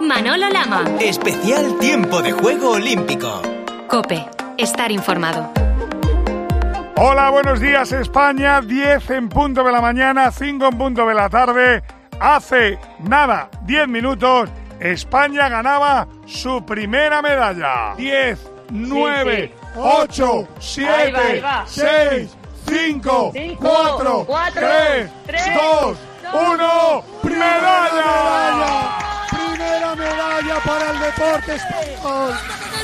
Manolo Lama. Especial Tiempo de Juego Olímpico. COPE. Estar informado. Hola, buenos días España. 10 en punto de la mañana, 5 en punto de la tarde. Hace nada, 10 minutos, España ganaba su primera medalla. 10, 9, 8, 7, 6, 5, 4, 3, 2, 1. ¡Medalla! Primera medalla para el deporte español.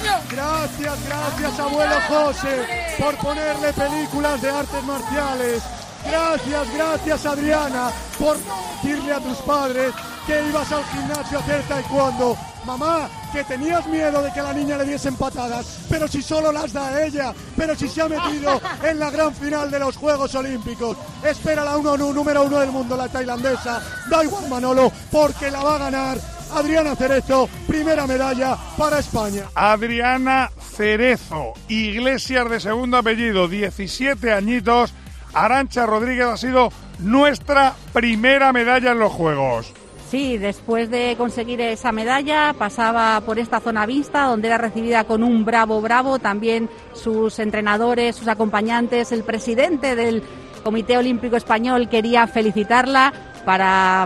Gracias, abuelo José, por ponerle películas de artes marciales. Gracias, Adriana, por decirle a tus padres que ibas al gimnasio a hacer taekwondo. Mamá, que tenías miedo de que a la niña le diesen patadas, pero si solo las da ella, pero si se ha metido en la gran final de los Juegos Olímpicos. Espera la número 1 del mundo, la tailandesa. Da igual, Manolo, porque la va a ganar Adriana Cerezo, primera medalla para España. Adriana Cerezo, Iglesias de segundo apellido, 17 añitos. Arantxa Rodríguez ha sido nuestra primera medalla en los Juegos. Sí, después de conseguir esa medalla pasaba por esta zona vista donde era recibida con un bravo, bravo. También sus entrenadores, sus acompañantes, el presidente del Comité Olímpico Español quería felicitarla para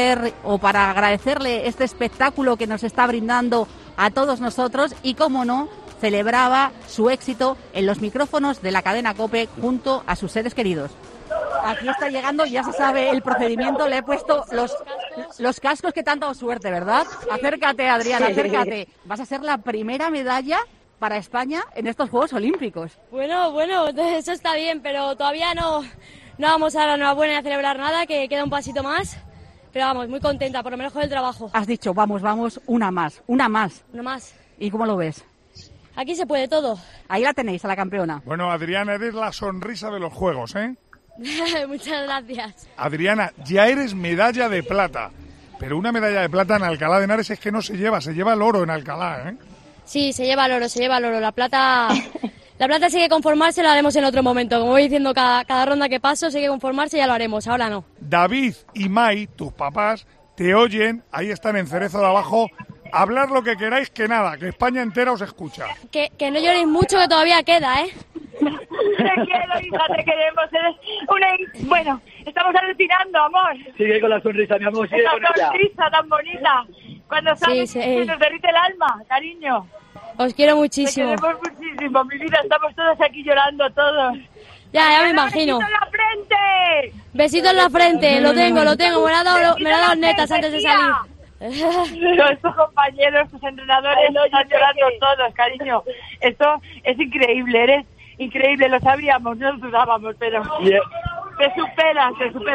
agradecerle este espectáculo que nos está brindando a todos nosotros y, cómo no, celebraba su éxito en los micrófonos de la cadena COPE junto a sus seres queridos. Aquí está llegando, ya se sabe el procedimiento, le he puesto los cascos que te han dado suerte, ¿verdad? Acércate, Adriana, acércate. Vas a ser la primera medalla para España en estos Juegos Olímpicos. Bueno, eso está bien, pero todavía no vamos a dar la enhorabuena y a celebrar nada, que queda un pasito más. Pero vamos, muy contenta, por lo menos con el trabajo. Has dicho, vamos, una más. Una más. ¿Y cómo lo ves? Aquí se puede todo. Ahí la tenéis, a la campeona. Bueno, Adriana, eres la sonrisa de los Juegos, ¿eh? Muchas gracias. Adriana, ya eres medalla de plata. Pero una medalla de plata en Alcalá de Henares es que no se lleva el oro en Alcalá, ¿eh? Sí, se lleva el oro. La plata sigue que conformarse, lo haremos en otro momento. Como voy diciendo, cada ronda que paso sigue que conformarse, ya lo haremos, ahora no. David y Mai, tus papás, te oyen, ahí están en Cerezo de abajo. Hablar lo que queráis, que nada, que España entera os escucha. Que no lloréis mucho, que todavía queda, ¿eh? Te quiero, hija, te queremos. Eres una... Bueno, estamos alucinando, amor. Sigue con la sonrisa, mi amor. Sigue esa con ella. Sonrisa tan bonita. Cuando sales, sí. se nos derrite el alma, cariño. Os quiero muchísimo. Te queremos muchísimo, mi vida. Estamos todos aquí llorando, todos. Ya me imagino. ¡Besito en la frente! Besito en la frente, lo tengo. Me lo ha dado netas antes de salir. Estos compañeros, tus entrenadores, están llorando todos, cariño. Esto es increíble, eres increíble, lo sabíamos, no lo dudábamos, pero te superas.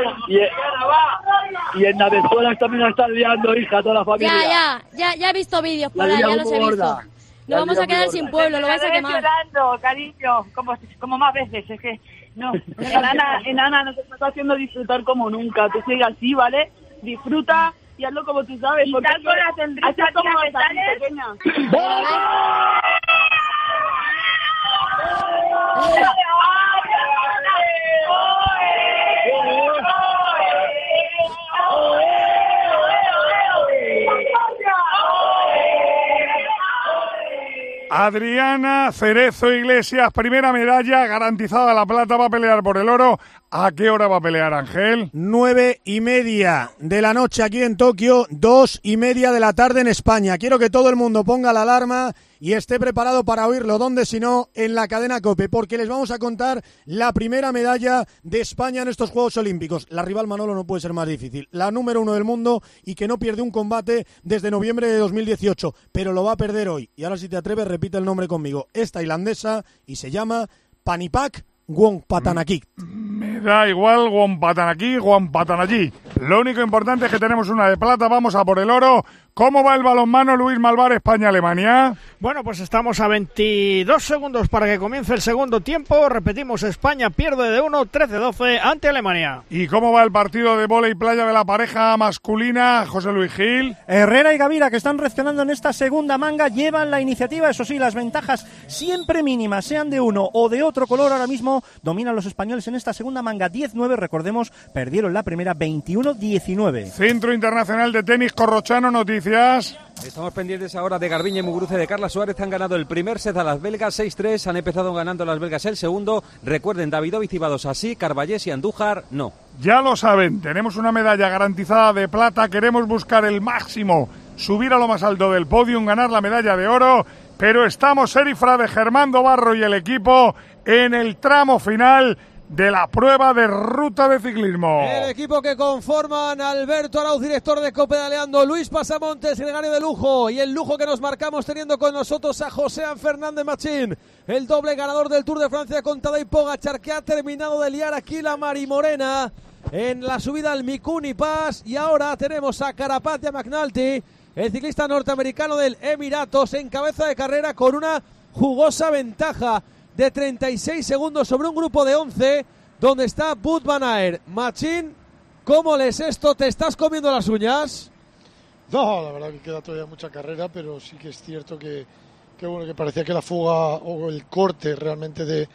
Y en Navezuelas también la están liando, hija, toda la familia. Ya he visto vídeos por ahí, ya los he visto. Nos vamos a quedar sin pueblo, lo vais a quemar. Llorando, cariño, como más veces, es que no. Enana, nos estás haciendo disfrutar como nunca, tú sigue así, ¿vale? Disfruta y hazlo como tú sabes. Y porque tal con la sonrisa como que sales. Pequeña. Adriana Cerezo Iglesias, primera medalla, garantizada la plata, va a pelear por el oro. ¿A qué hora va a pelear, Ángel? 9:30 de la noche aquí en Tokio, 2:30 de la tarde en España. Quiero que todo el mundo ponga la alarma y esté preparado para oírlo. ¿Dónde si no? En la cadena COPE, porque les vamos a contar la primera medalla de España en estos Juegos Olímpicos. La rival, Manolo, no puede ser más difícil. La número 1 del mundo y que no pierde un combate desde noviembre de 2018, pero lo va a perder hoy. Y ahora, si te atreves, repite el nombre conmigo. Es tailandesa y se llama Panipak Wongpatanakit. Me da igual Wongpatanakit. Lo único importante es que tenemos una de plata, vamos a por el oro. ¿Cómo va el balonmano, Luis Malvar, España-Alemania? Bueno, pues estamos a 22 segundos para que comience el segundo tiempo. Repetimos, España pierde de 1, 13-12 ante Alemania. ¿Y cómo va el partido de vóley playa de la pareja masculina, José Luis Gil? Herrera y Gavira, que están reaccionando en esta segunda manga, llevan la iniciativa. Eso sí, las ventajas siempre mínimas, sean de uno o de otro color. Ahora mismo dominan los españoles en esta segunda manga, 10-9. Recordemos, perdieron la primera 21-19. Centro Internacional de Tenis Corrochano, noticias. Estamos pendientes ahora de Garbiñe y Muguruza de Carla Suárez. Han ganado el primer set a las belgas 6-3. Han empezado ganando las belgas el segundo. Recuerden, Davidovic y Badosa así, Carballés y Andújar no. Ya lo saben, tenemos una medalla garantizada de plata. Queremos buscar el máximo, subir a lo más alto del podium, ganar la medalla de oro. Pero estamos, Serifra, de Germán Dobarro y el equipo en el tramo final de la prueba de ruta de ciclismo. El equipo que conforman Alberto Arauz, director de Copedaleando, Luis Pasamontes, gregario de lujo, y el lujo que nos marcamos teniendo con nosotros a Joséan Fernández Machín, el doble ganador del Tour de Francia con Tadej Pogačar, que ha terminado de liar aquí la Marimorena en la subida al Mikuni Pass. Y ahora tenemos a Carapaz y a McNulty, el ciclista norteamericano del Emiratos, en cabeza de carrera con una jugosa ventaja de 36 segundos sobre un grupo de 11, donde está Wout van Aert. Machín, ¿cómo lees esto? ¿Te estás comiendo las uñas? No, la verdad que queda todavía mucha carrera, pero sí que es cierto que bueno, que parecía que la fuga o el corte realmente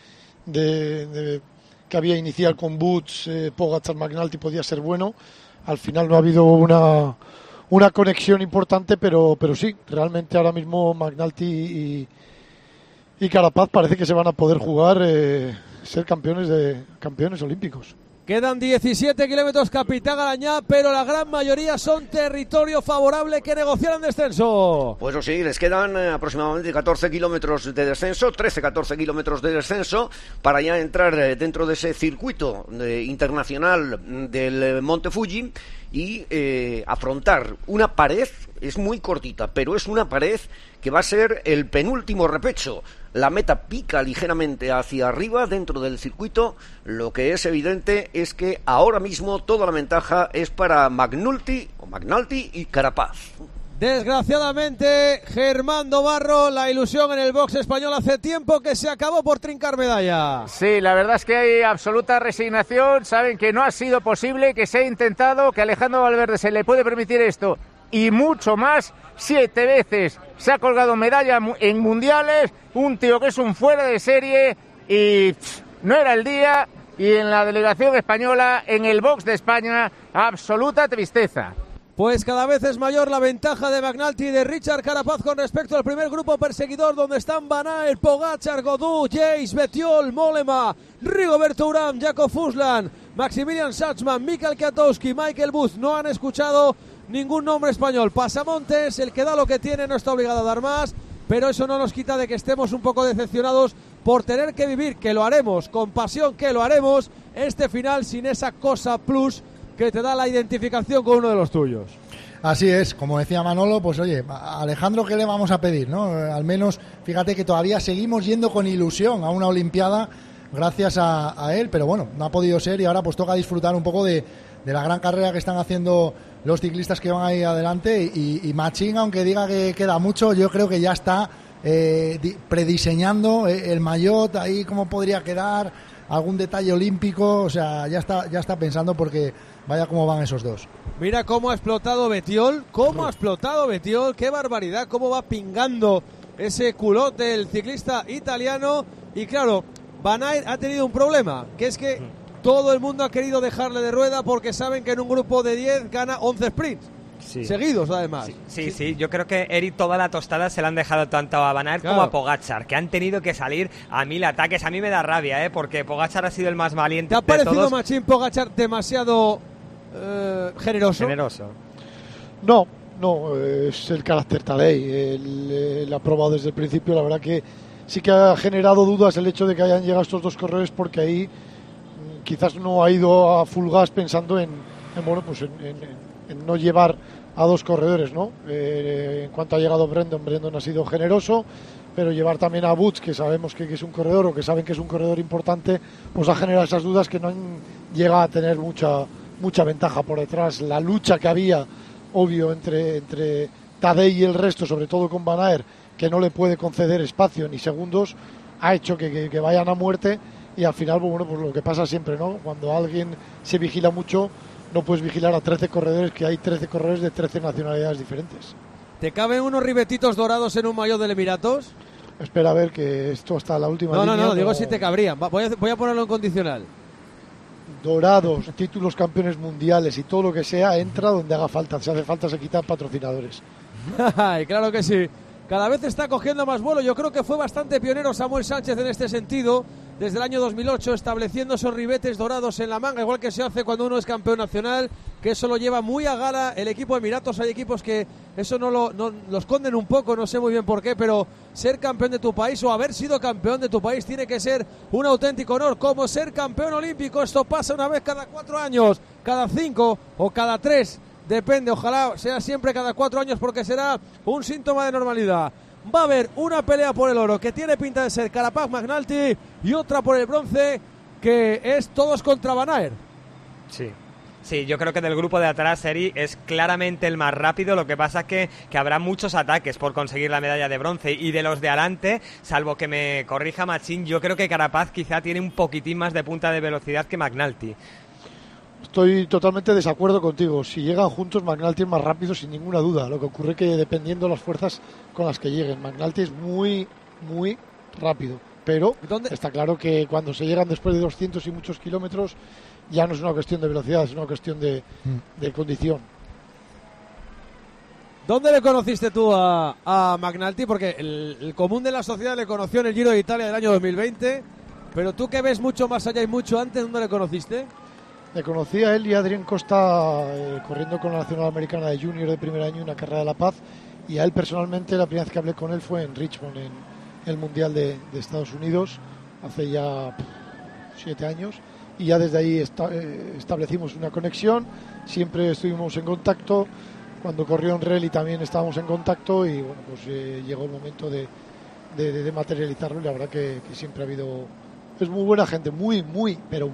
que había inicial con Boots, Pogačar, McNulty podía ser bueno. Al final no ha habido una conexión importante, pero sí, realmente ahora mismo McNulty y Carapaz parece que se van a poder jugar ser campeones olímpicos. Quedan 17 kilómetros Capitán Arañá, pero la gran mayoría son territorio favorable que negociarán descenso. Pues sí, les quedan aproximadamente 14 kilómetros de descenso, 13-14 kilómetros de descenso, para ya entrar dentro de ese circuito internacional del Monte Fuji y afrontar una pared. Es muy cortita, pero es una pared que va a ser el penúltimo repecho. La meta pica ligeramente hacia arriba dentro del circuito. Lo que es evidente es que ahora mismo toda la ventaja es para McNulty y Carapaz. Desgraciadamente, Germán Dobarro, la ilusión en el box español hace tiempo que se acabó por trincar medalla. Sí, la verdad es que hay absoluta resignación. Saben que no ha sido posible, que se ha intentado, que a Alejandro Valverde se le puede permitir esto y mucho más. 7 veces se ha colgado medalla en mundiales, un tío que es un fuera de serie y no era el día. Y en la delegación española, en el box de España, absoluta tristeza. Pues cada vez es mayor la ventaja de McNulty y de Richard Carapaz con respecto al primer grupo perseguidor, donde están Van Aert, Pogačar, Godú, Yates, Bettiol, Mollema, Rigoberto Urán, Jakob Fuglsang, Maximilian Schachmann, Michael Kwiatkowski, Michael Woods. No han escuchado ningún nombre español. Pasamontes, el que da lo que tiene, no está obligado a dar más, pero eso no nos quita de que estemos un poco decepcionados por tener que vivir, que lo haremos, con pasión que lo haremos, este final sin esa cosa plus que te da la identificación con uno de los tuyos. Así es, como decía Manolo, pues oye, a Alejandro, ¿qué le vamos a pedir, no? Al menos, fíjate que todavía seguimos yendo con ilusión a una Olimpiada gracias a él, pero bueno, no ha podido ser y ahora pues toca disfrutar un poco de la gran carrera que están haciendo los ciclistas que van ahí adelante y Machín, aunque diga que queda mucho, yo creo que ya está prediseñando el maillot, ahí cómo podría quedar, algún detalle olímpico, o sea, ya está pensando, porque vaya cómo van esos dos. Mira cómo ha explotado Bettiol, qué barbaridad, cómo va pingando ese culote el ciclista italiano. Y claro, Van Aert ha tenido un problema, que es que todo el mundo ha querido dejarle de rueda porque saben que en un grupo de 10 gana 11 sprints. Sí. Seguidos, además. Sí, yo creo que Eric, toda la tostada se la han dejado tanto a Van Aert como a Pogačar, que han tenido que salir a 1000 ataques. A mí me da rabia, porque Pogačar ha sido el más valiente. ¿Te ha parecido, Machín, Pogačar demasiado generoso? No, es el carácter Tadej. Él ha probado desde el principio. La verdad que sí que ha generado dudas el hecho de que hayan llegado estos dos corredores, porque ahí quizás no ha ido a full gas pensando en no llevar a dos corredores, ¿no? En cuanto ha llegado Brendon ha sido generoso, pero llevar también a Boots, que sabemos que es un corredor, o que saben que es un corredor importante, pues ha generado esas dudas que no han llegado a tener mucha ventaja por detrás. La lucha que había, obvio, entre Tadej y el resto, sobre todo con Van Aert, que no le puede conceder espacio ni segundos, ha hecho que vayan a muerte. Y al final, pues lo que pasa siempre, ¿no? Cuando alguien se vigila mucho, no puedes vigilar a 13 corredores, que hay 13 corredores de 13 nacionalidades diferentes. ¿Te caben unos ribetitos dorados en un maillot del Emiratos? Espera a ver, que esto hasta la última línea. No, digo si te cabrían. Voy a ponerlo en condicional. dorados, títulos campeones mundiales y todo lo que sea, entra donde haga falta. Si hace falta se quitan patrocinadores. Claro que sí. Cada vez está cogiendo más vuelo. Yo creo que fue bastante pionero Samuel Sánchez en este sentido, desde el año 2008, estableciendo esos ribetes dorados en la manga, igual que se hace cuando uno es campeón nacional, que eso lo lleva muy a gala el equipo de Emiratos. Hay equipos que eso no lo esconden un poco, no sé muy bien por qué, pero ser campeón de tu país o haber sido campeón de tu país tiene que ser un auténtico honor, como ser campeón olímpico. Esto pasa una vez cada 4 años, cada 5 o cada 3. Depende, ojalá sea siempre cada 4 años porque será un síntoma de normalidad. Va a haber una pelea por el oro que tiene pinta de ser Carapaz-McNulty y otra por el bronce que es todos contra Van Aert. Sí, yo creo que del grupo de atrás Eri es claramente el más rápido. Lo que pasa es que habrá muchos ataques por conseguir la medalla de bronce, y de los de adelante, salvo que me corrija Machín, yo creo que Carapaz quizá tiene un poquitín más de punta de velocidad que McNulty. Estoy totalmente de desacuerdo contigo. Si llegan juntos, McNulty es más rápido sin ninguna duda. Lo que ocurre que dependiendo de las fuerzas con las que lleguen, McNulty es muy, muy rápido. Pero está claro que cuando se llegan después de 200 y muchos kilómetros, ya no es una cuestión de velocidad, es una cuestión de condición. ¿Dónde le conociste tú a McNulty? Porque el común de la sociedad le conoció en el Giro de Italia del año 2020, pero tú que ves mucho más allá y mucho antes, ¿dónde le conociste? Le conocí a él y a Adrián Costa corriendo con la Nacional Americana de Junior de primer año, una carrera de La Paz, y a él personalmente la primera vez que hablé con él fue en Richmond, en el Mundial de Estados Unidos, hace ya 7 años, y ya desde ahí establecimos una conexión, siempre estuvimos en contacto. Cuando corrió en Rally también estábamos en contacto y bueno, pues llegó el momento de materializarlo, y la verdad que siempre ha habido... Es muy buena gente, pero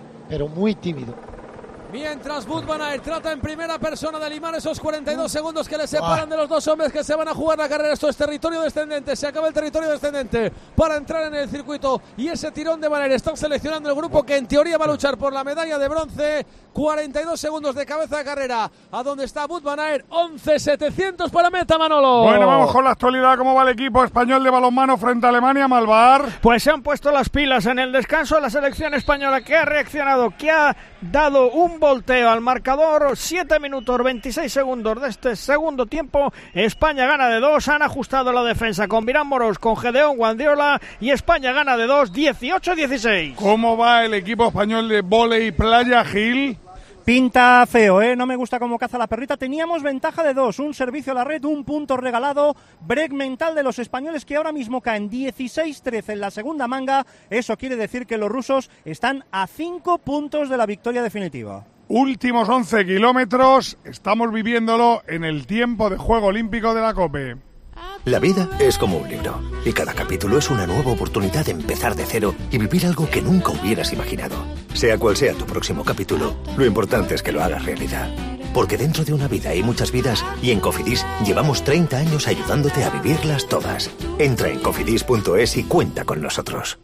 muy tímido. Mientras Wout van Aert trata en primera persona de limar esos 42 segundos que le separan de los dos hombres que se van a jugar la carrera. Esto es territorio descendente, se acaba el territorio descendente para entrar en el circuito, y ese tirón de Van Aert están seleccionando el grupo que en teoría va a luchar por la medalla de bronce. 42 segundos de cabeza de carrera a donde está Wout van Aert, 11.700 para meta, Manolo. Bueno, vamos con la actualidad. ¿Cómo va el equipo español de balonmano frente a Alemania, Malvar? Pues se han puesto las pilas en el descanso la selección española, que ha reaccionado, que ha dado un volteo al marcador. 7 minutos 26 segundos de este segundo tiempo. España gana de 2, han ajustado la defensa con Virán Moros, con Gedeón Guardiola, y España gana de 2, 18-16. ¿Cómo va el equipo español de vóley playa, Gil? Pinta feo, no me gusta cómo caza la perrita. Teníamos ventaja de 2, un servicio a la red, un punto regalado, break mental de los españoles que ahora mismo caen 16-13 en la segunda manga. Eso quiere decir que los rusos están a 5 puntos de la victoria definitiva. Últimos 11 kilómetros, estamos viviéndolo en el tiempo de juego olímpico de la COPE. La vida es como un libro, y cada capítulo es una nueva oportunidad de empezar de cero y vivir algo que nunca hubieras imaginado. Sea cual sea tu próximo capítulo, lo importante es que lo hagas realidad. Porque dentro de una vida hay muchas vidas, y en Cofidis llevamos 30 años ayudándote a vivirlas todas. Entra en cofidis.es y cuenta con nosotros.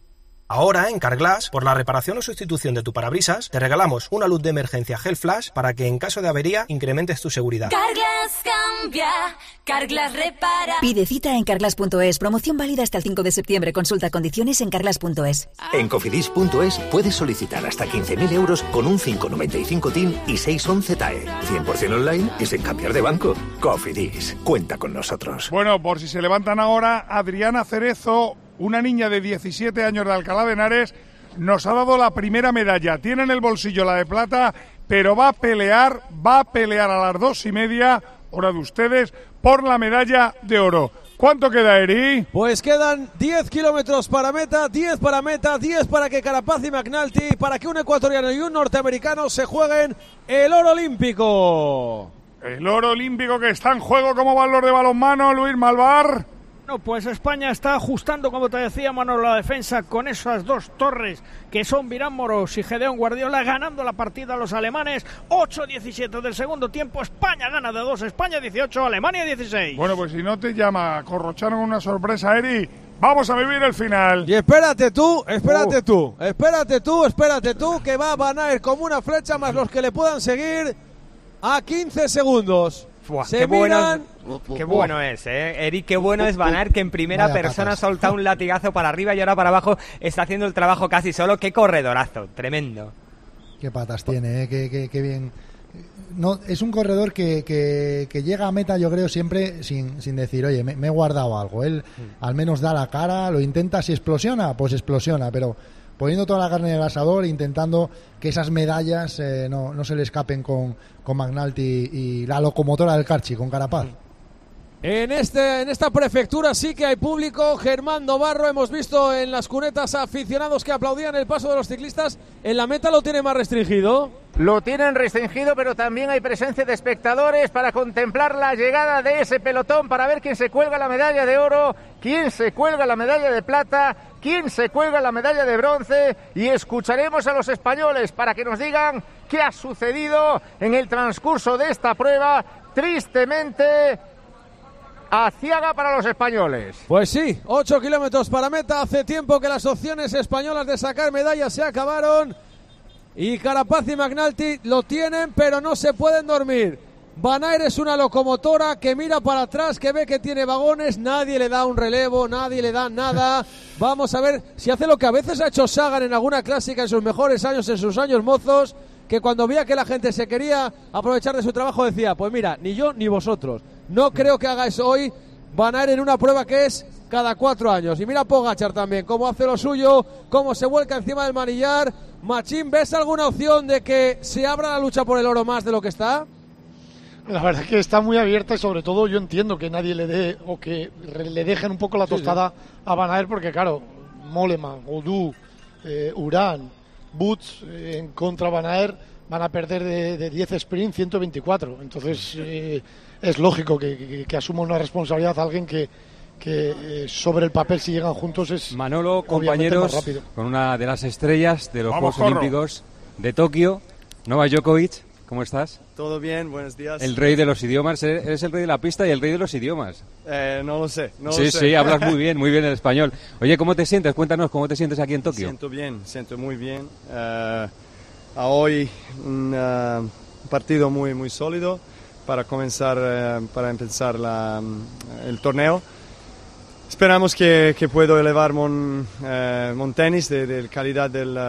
Ahora, en Carglass, por la reparación o sustitución de tu parabrisas, te regalamos una luz de emergencia Gel Flash para que en caso de avería incrementes tu seguridad. Carglass cambia, Carglass repara. Pide cita en carglass.es. Promoción válida hasta el 5 de septiembre. Consulta condiciones en carglass.es. En cofidis.es puedes solicitar hasta 15.000 euros con un 595 TIN y 611 TAE. 100% online y sin cambiar de banco. Cofidis, cuenta con nosotros. Bueno, por si se levantan ahora, Adriana Cerezo, una niña de 17 años de Alcalá de Henares, nos ha dado la primera medalla. Tiene en el bolsillo la de plata, pero va a pelear a las 2:30, hora de ustedes, por la medalla de oro. ¿Cuánto queda, Eri? Pues quedan 10 kilómetros para meta, 10 para meta, 10 para que Carapaz y McNulty, para que un ecuatoriano y un norteamericano se jueguen el oro olímpico. El oro olímpico que está en juego. ¿Cómo van los de balonmano, Luis Malvar? No, pues España está ajustando, como te decía, Manolo, la defensa con esas dos torres que son Virán Moros y Gedeón Guardiola, ganando la partida a los alemanes. 8-17 del segundo tiempo. España gana de 2, España 18, Alemania 16. Bueno, pues si no te llama Corrochano una sorpresa, Eri, vamos a vivir el final. Y espérate tú, que va a Van Aert como una flecha, más los que le puedan seguir a 15 segundos. Qué bueno es, Eric, qué bueno es Van Aert, que en primera persona ha soltado un latigazo para arriba y ahora para abajo está haciendo el trabajo casi solo. Qué corredorazo, tremendo. Qué patas tiene, qué bien. No, es un corredor que llega a meta, yo creo, siempre sin decir, oye, me he guardado algo. Él al menos da la cara, lo intenta, si explosiona, pues explosiona, pero poniendo toda la carne en el asador, intentando que esas medallas no se le escapen con McNulty y la locomotora del Carchi, con Carapaz. En esta prefectura sí que hay público. Germán Novarro, hemos visto en las cunetas aficionados que aplaudían el paso de los ciclistas. En la meta lo tiene más restringido. Lo tienen restringido, pero también hay presencia de espectadores para contemplar la llegada de ese pelotón, para ver quién se cuelga la medalla de oro, quién se cuelga la medalla de plata, quién se cuelga la medalla de bronce, y escucharemos a los españoles para que nos digan qué ha sucedido en el transcurso de esta prueba. Tristemente, aciaga para los españoles. Pues sí, 8 kilómetros para meta. Hace tiempo que las opciones españolas de sacar medallas se acabaron. Y Carapaz y McNulty lo tienen, pero no se pueden dormir. Van Aert es una locomotora que mira para atrás, que ve que tiene vagones, nadie le da un relevo, nadie le da nada. Vamos a ver si hace lo que a veces ha hecho Sagan en alguna clásica en sus mejores años, en sus años mozos, que cuando veía que la gente se quería aprovechar de su trabajo decía, pues mira, ni yo ni vosotros. No creo que haga eso hoy Van Aert en una prueba que es cada 4 años. Y mira Pogačar también, cómo hace lo suyo, cómo se vuelca encima del manillar. Machín, ¿ves alguna opción de que se abra la lucha por el oro más de lo que está? La verdad es que está muy abierta y sobre todo yo entiendo que nadie le dé o que le dejen un poco la tostada a Van Aert, porque claro, Mollema, Odu, Urán, Boots en contra Van Aert van a perder de 10 sprint 124. Entonces es lógico que asuma una responsabilidad alguien que sobre el papel, si llegan juntos, es Manolo, compañeros, con una de las estrellas de los Juegos Olímpicos de Tokio, Novak Djokovic. ¿Cómo estás? Todo bien, buenos días. El rey de los idiomas, eres el rey de la pista y el rey de los idioos. No lo sé, Sí, hablas muy bien el español. Oye, ¿cómo te sientes? Cuéntanos, ¿cómo te sientes aquí en Tokio? Siento muy bien. Hoy un partido muy sólido para empezar el torneo. Esperamos que puedo elevar mon tenis de calidad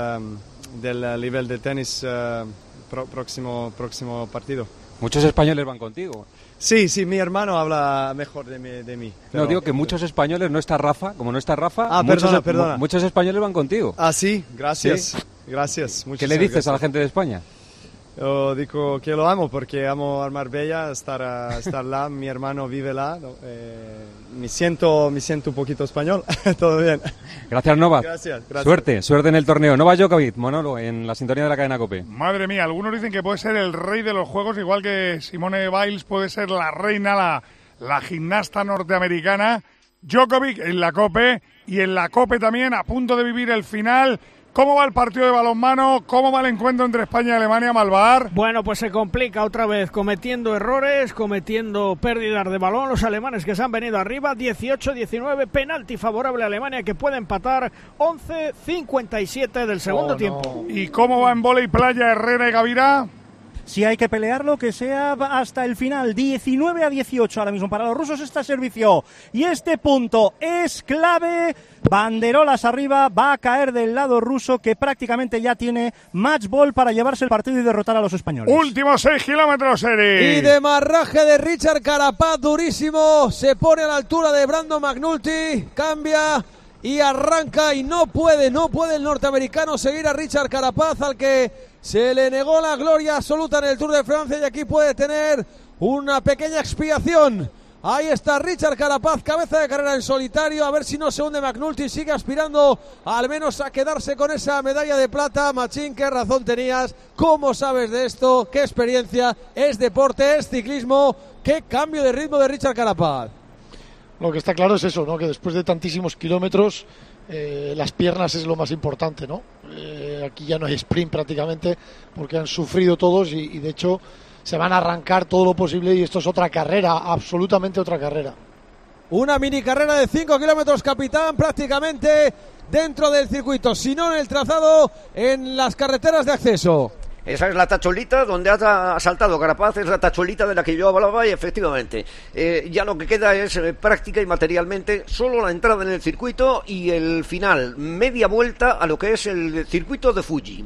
del nivel de tenis próximo partido. Muchos españoles van contigo. Sí, mi hermano habla mejor de mí. Pero, no, digo que muchos españoles, no está Rafa, como no está Rafa, perdona. Muchos españoles van contigo. Ah, sí, gracias. ¿Sí? Gracias. ¿Qué le dices a la gente de España? Yo digo que lo amo porque amo a Marbella, estar lá, mi hermano vive lá, me siento un poquito español, todo bien. Gracias, Novak. Gracias. Suerte en el torneo. Novak Djokovic, Manolo, en la sintonía de la cadena COPE. Madre mía, algunos dicen que puede ser el rey de los juegos, igual que Simone Biles puede ser la reina, la gimnasta norteamericana. Djokovic en la COPE y en la COPE también, a punto de vivir el final. ¿Cómo va el partido de balonmano? ¿Cómo va el encuentro entre España y Alemania, Malvar? Bueno, pues se complica otra vez, cometiendo errores, cometiendo pérdidas de balón. Los alemanes que se han venido arriba, 18-19, penalti favorable a Alemania que puede empatar, 11-57 del segundo tiempo. ¿Y cómo va en vóley playa Herrera y Gavirá? Si hay que pelearlo, que sea hasta el final. 19-18 ahora mismo para los rusos este servicio. Y este punto es clave. Banderolas arriba, va a caer del lado ruso, que prácticamente ya tiene match ball para llevarse el partido y derrotar a los españoles. Últimos 6 kilómetros, Eri. Y demarraje de Richard Carapaz, durísimo. Se pone a la altura de Brandon McNulty. Cambia y arranca y no puede el norteamericano seguir a Richard Carapaz, al que se le negó la gloria absoluta en el Tour de Francia, y aquí puede tener una pequeña expiación. Ahí está Richard Carapaz, cabeza de carrera en solitario, a ver si no se hunde McNulty, sigue aspirando al menos a quedarse con esa medalla de plata. Machín, qué razón tenías, cómo sabes de esto, qué experiencia, es deporte, es ciclismo, qué cambio de ritmo de Richard Carapaz. Lo que está claro es eso, ¿no? Que después de tantísimos kilómetros las piernas es lo más importante, ¿no? Aquí ya no hay sprint prácticamente porque han sufrido todos y de hecho se van a arrancar todo lo posible, y esto es otra carrera, absolutamente otra carrera. Una mini carrera de 5 kilómetros, capitán, prácticamente dentro del circuito, si no en el trazado, en las carreteras de acceso. Esa es la tacholita donde ha saltado Carapaz, es la tacholita de la que yo hablaba, y efectivamente ya lo que queda es práctica y materialmente solo la entrada en el circuito y el final, media vuelta a lo que es el circuito de Fuji.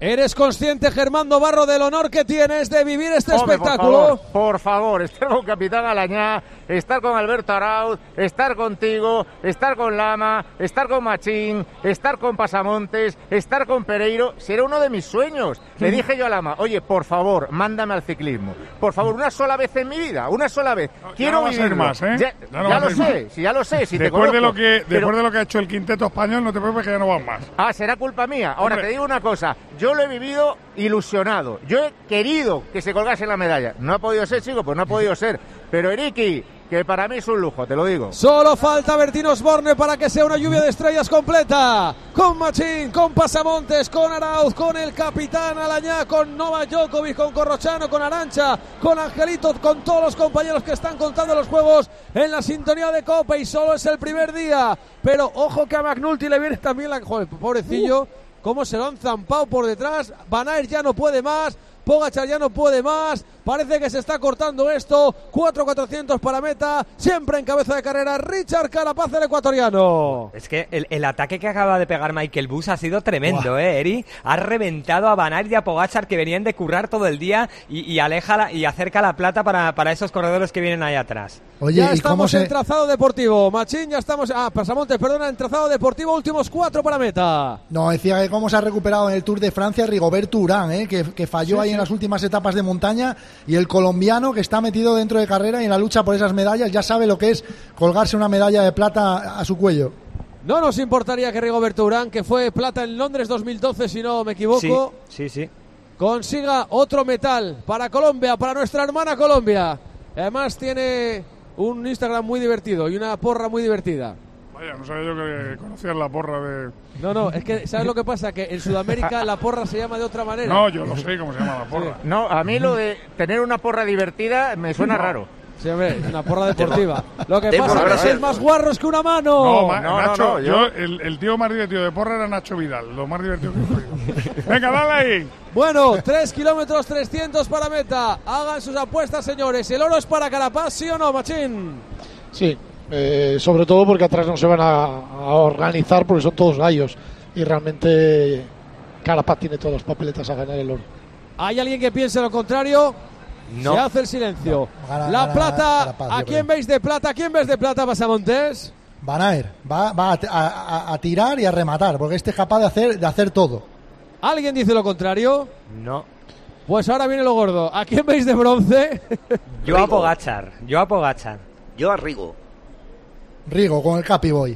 ¿Eres consciente, Germán Navarro, del honor que tienes de vivir este espectáculo? Por favor, estar con Capitán Alañá, estar con Alberto Arauz, estar contigo, estar con Lama, estar con Machín, estar con Pasamontes, estar con Pereiro, será uno de mis sueños. Le dije yo a Lama, oye, por favor, mándame al ciclismo. Por favor, una sola vez en mi vida, una sola vez. Quiero no va a ser vivirlo. más, ¿eh? Ya lo sé, si te después conozco. Después de lo que ha hecho el quinteto español, no te preocupes que ya no van más. Ah, será culpa mía. Ahora, te digo una cosa, yo lo he vivido ilusionado. Yo he querido que se colgase la medalla. No ha podido ser, chico, pues no ha podido ser. Pero Eriki, que para mí es un lujo, te lo digo. Solo falta Bertín Osborne para que sea una lluvia de estrellas completa. Con Machín, con Pasamontes, con Arauz, con el Capitán Alañá, con Novak Djokovic, con Corrochano, con Arantxa, con Angelito, con todos los compañeros que están contando los juegos en la sintonía de Cope. Y solo es el primer día. Pero ojo que a McNulty le viene también la... Joder, pobrecillo, cómo se lo han zampado por detrás. Van Aert ya no puede más. Pogačar ya no puede más, parece que se está cortando esto. 4.400 para meta, siempre en cabeza de carrera Richard Carapaz, el ecuatoriano. Es que el ataque que acaba de pegar Michael Buss ha sido tremendo, Eri. Ha reventado a Van Aert y a Pogačar, que venían de currar todo el día, y aleja y acerca la plata para esos corredores que vienen ahí atrás. Oye, ya estamos en trazado deportivo, Machín, ya estamos... Pasamontes, perdona, en trazado deportivo, últimos 4 para meta. No, decía que cómo se ha recuperado en el Tour de Francia Rigoberto Urán, que falló ahí en las últimas etapas de montaña, y el colombiano que está metido dentro de carrera y en la lucha por esas medallas ya sabe lo que es colgarse una medalla de plata a su cuello. No nos importaría que Rigoberto Urán, que fue plata en Londres 2012 si no me equivoco, sí, consiga otro metal para Colombia, para nuestra hermana Colombia. Además tiene un Instagram muy divertido y una porra muy divertida. Vaya, no sabía yo que conocías la porra de... No, es que ¿sabes lo que pasa? Que en Sudamérica la porra se llama de otra manera. No, yo no sé cómo se llama la porra. Sí. No, a mí lo de tener una porra divertida me suena raro. Sí, hombre, una porra deportiva. Lo que pasa es que sois más guarros que una mano. No, Nacho, yo el tío más divertido de porra era Nacho Vidal, lo más divertido que he oído. Venga, dale ahí. Bueno, 3 kilómetros 300 para meta. Hagan sus apuestas, señores. ¿El oro es para Carapaz, sí o no, Machín? Sí, sobre todo porque atrás no se van a organizar porque son todos gallos. Y realmente Carapaz tiene todas las papeletas a ganar el oro. ¿Hay alguien que piense lo contrario? No. Se hace el silencio. No, la plata, Carapaz, ¿a quién veis de plata? ¿A quién ves de plata, Pasamontes? Van Aert va a tirar y a rematar, porque este es capaz de hacer todo. ¿Alguien dice lo contrario? No. Pues ahora viene lo gordo. ¿A quién veis de bronce? Yo a Pogačar. Yo a Rigo. Rigo, con el Capi voy.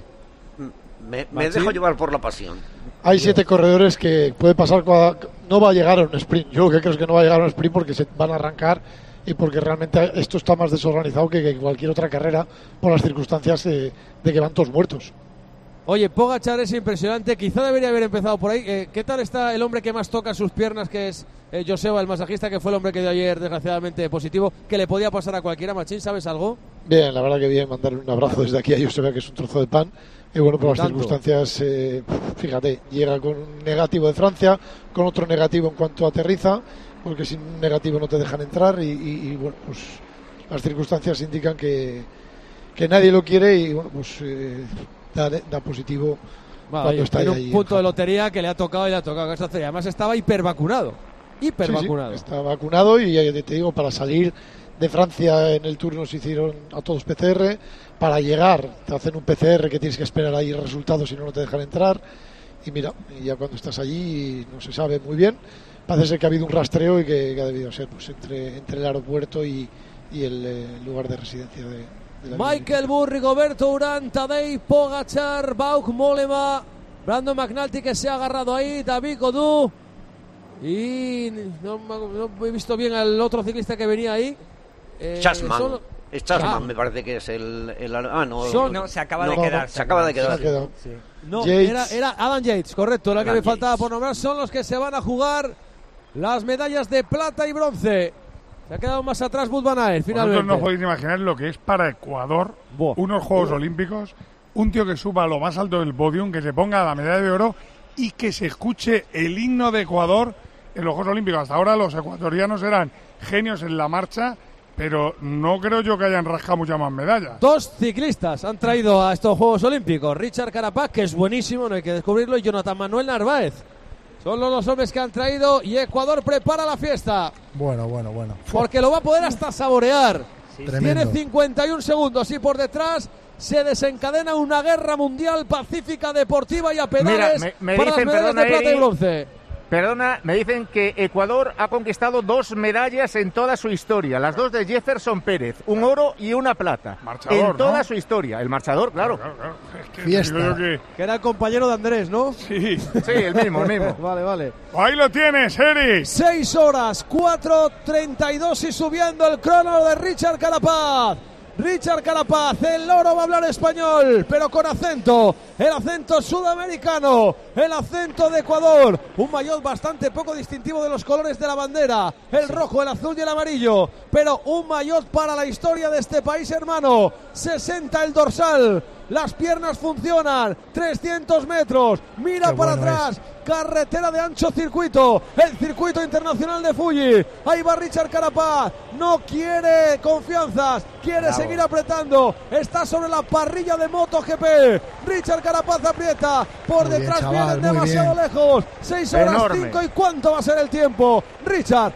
Me dejo llevar por la pasión. Hay 7 corredores que puede pasar, no va a llegar a un sprint. Yo que creo que no va a llegar a un sprint porque se van a arrancar y porque realmente esto está más desorganizado que cualquier otra carrera por las circunstancias de que van todos muertos. Oye, Pogačar es impresionante, quizá debería haber empezado por ahí. ¿Qué tal está el hombre que más toca sus piernas, que es Joseba, el masajista, que fue el hombre que dio ayer desgraciadamente positivo, que le podía pasar a cualquiera? Machín, ¿sabes algo? Bien, la verdad que bien, mandarle un abrazo desde aquí a Joseba, que es un trozo de pan. Y bueno, por las circunstancias, fíjate, llega con un negativo de Francia, con otro negativo en cuanto aterriza, porque sin un negativo no te dejan entrar y bueno, pues las circunstancias indican que nadie lo quiere y bueno, pues da positivo cuando está ahí. Un punto de lotería que le ha tocado. Además estaba hipervacunado. Sí, está vacunado y te digo, para salir de Francia en el Tour nos hicieron a todos PCR. Para llegar te hacen un PCR que tienes que esperar ahí el resultado, si no te dejan entrar. Y mira, ya cuando estás allí no se sabe muy bien. Parece ser que ha habido un rastreo y que ha debido ser pues entre el aeropuerto y el lugar de residencia de la Michael Buss, Rigoberto Urán, Tadej Pogačar, Bauke Mollema, Brandon McNulty, que se ha agarrado ahí, David Gaudu, y no he visto bien al otro ciclista que venía ahí. Chasman. Es Chasman, me parece que es el se acaba de quedar. Se acaba de quedar. Sí. No, era Adam Yates, correcto, la que me faltaba por nombrar. Son los que se van a jugar las medallas de plata y bronce. Se ha quedado más atrás Wout van Aert, finalmente. Vosotros no podéis imaginar lo que es para Ecuador unos Juegos Olímpicos, un tío que suba a lo más alto del podium, que se ponga la medalla de oro y que se escuche el himno de Ecuador en los Juegos Olímpicos. Hasta ahora los ecuatorianos eran genios en la marcha, pero no creo yo que hayan rascado muchas más medallas. 2 ciclistas han traído a estos Juegos Olímpicos. Richard Carapaz, que es buenísimo, no hay que descubrirlo, y Jonathan Manuel Narváez. Son los dos hombres que han traído y Ecuador prepara la fiesta. Bueno. Porque lo va a poder hasta saborear. Tremendo. Tiene 51 segundos y por detrás se desencadena una guerra mundial pacífica, deportiva y a pedales. Mira, me para dicen, las medallas de plata y Eri, bronce. Perdona, me dicen que Ecuador ha conquistado 2 medallas en toda su historia, las 2 de Jefferson Pérez, un oro y una plata. Marchador, en toda ¿no? su historia, el marchador, claro. Es que Fiesta. yo creo Que era el compañero de Andrés, ¿no? Sí. Sí, el mismo. Vale. Ahí lo tienes, Eri. 6 horas, 4:32 y subiendo el crono de Richard Carapaz. Richard Carapaz, el loro va a hablar español, pero con acento, el acento sudamericano, el acento de Ecuador, un maillot bastante poco distintivo de los colores de la bandera, el rojo, el azul y el amarillo, pero un maillot para la historia de este país hermano, 60 el dorsal, las piernas funcionan, 300 metros, mira para atrás, carretera de ancho circuito, el circuito internacional de Fuji, ahí va Richard Carapaz, no quiere confianzas, quiere seguir apretando, está sobre la parrilla de MotoGP, Richard Carapaz aprieta, por Muy detrás bien, chaval, vienen muy demasiado bien. lejos, 6 horas Enorme. 5 y cuánto va a ser el tiempo, Richard,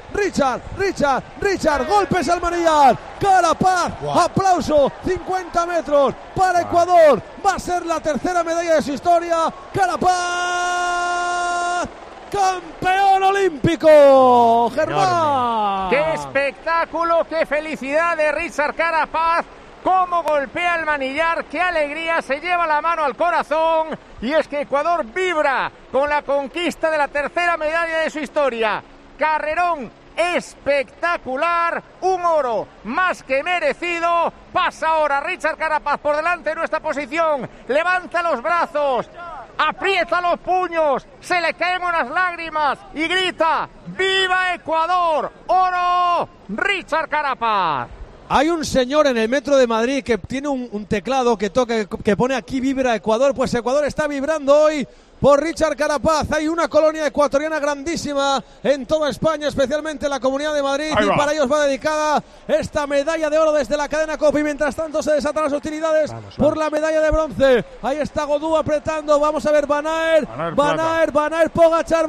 golpes al manillar, Carapaz, aplauso, 50 metros para Ecuador, va a ser la tercera medalla de su historia, Carapaz, campeón olímpico, Germán. ¡Qué espectáculo! ¡Qué felicidad de Richard Carapaz! ¡Cómo golpea el manillar! ¡Qué alegría! Se lleva la mano al corazón. Y es que Ecuador vibra con la conquista de la tercera medalla de su historia. Carrerón espectacular, un oro más que merecido. Pasa ahora Richard Carapaz por delante de nuestra posición, levanta los brazos, aprieta los puños, se le caen unas lágrimas y grita: ¡Viva Ecuador! ¡Oro! Richard Carapaz. Hay un señor en el metro de Madrid que tiene un teclado que toca, que pone aquí vibra Ecuador. Pues Ecuador está vibrando hoy por Richard Carapaz. Hay una colonia ecuatoriana grandísima en toda España, especialmente en la Comunidad de Madrid, y para ellos va dedicada esta medalla de oro desde la cadena COPE. Y mientras tanto se desatan las hostilidades por la medalla de bronce. Ahí está Godú apretando, vamos a ver Van Aert, Pogačar,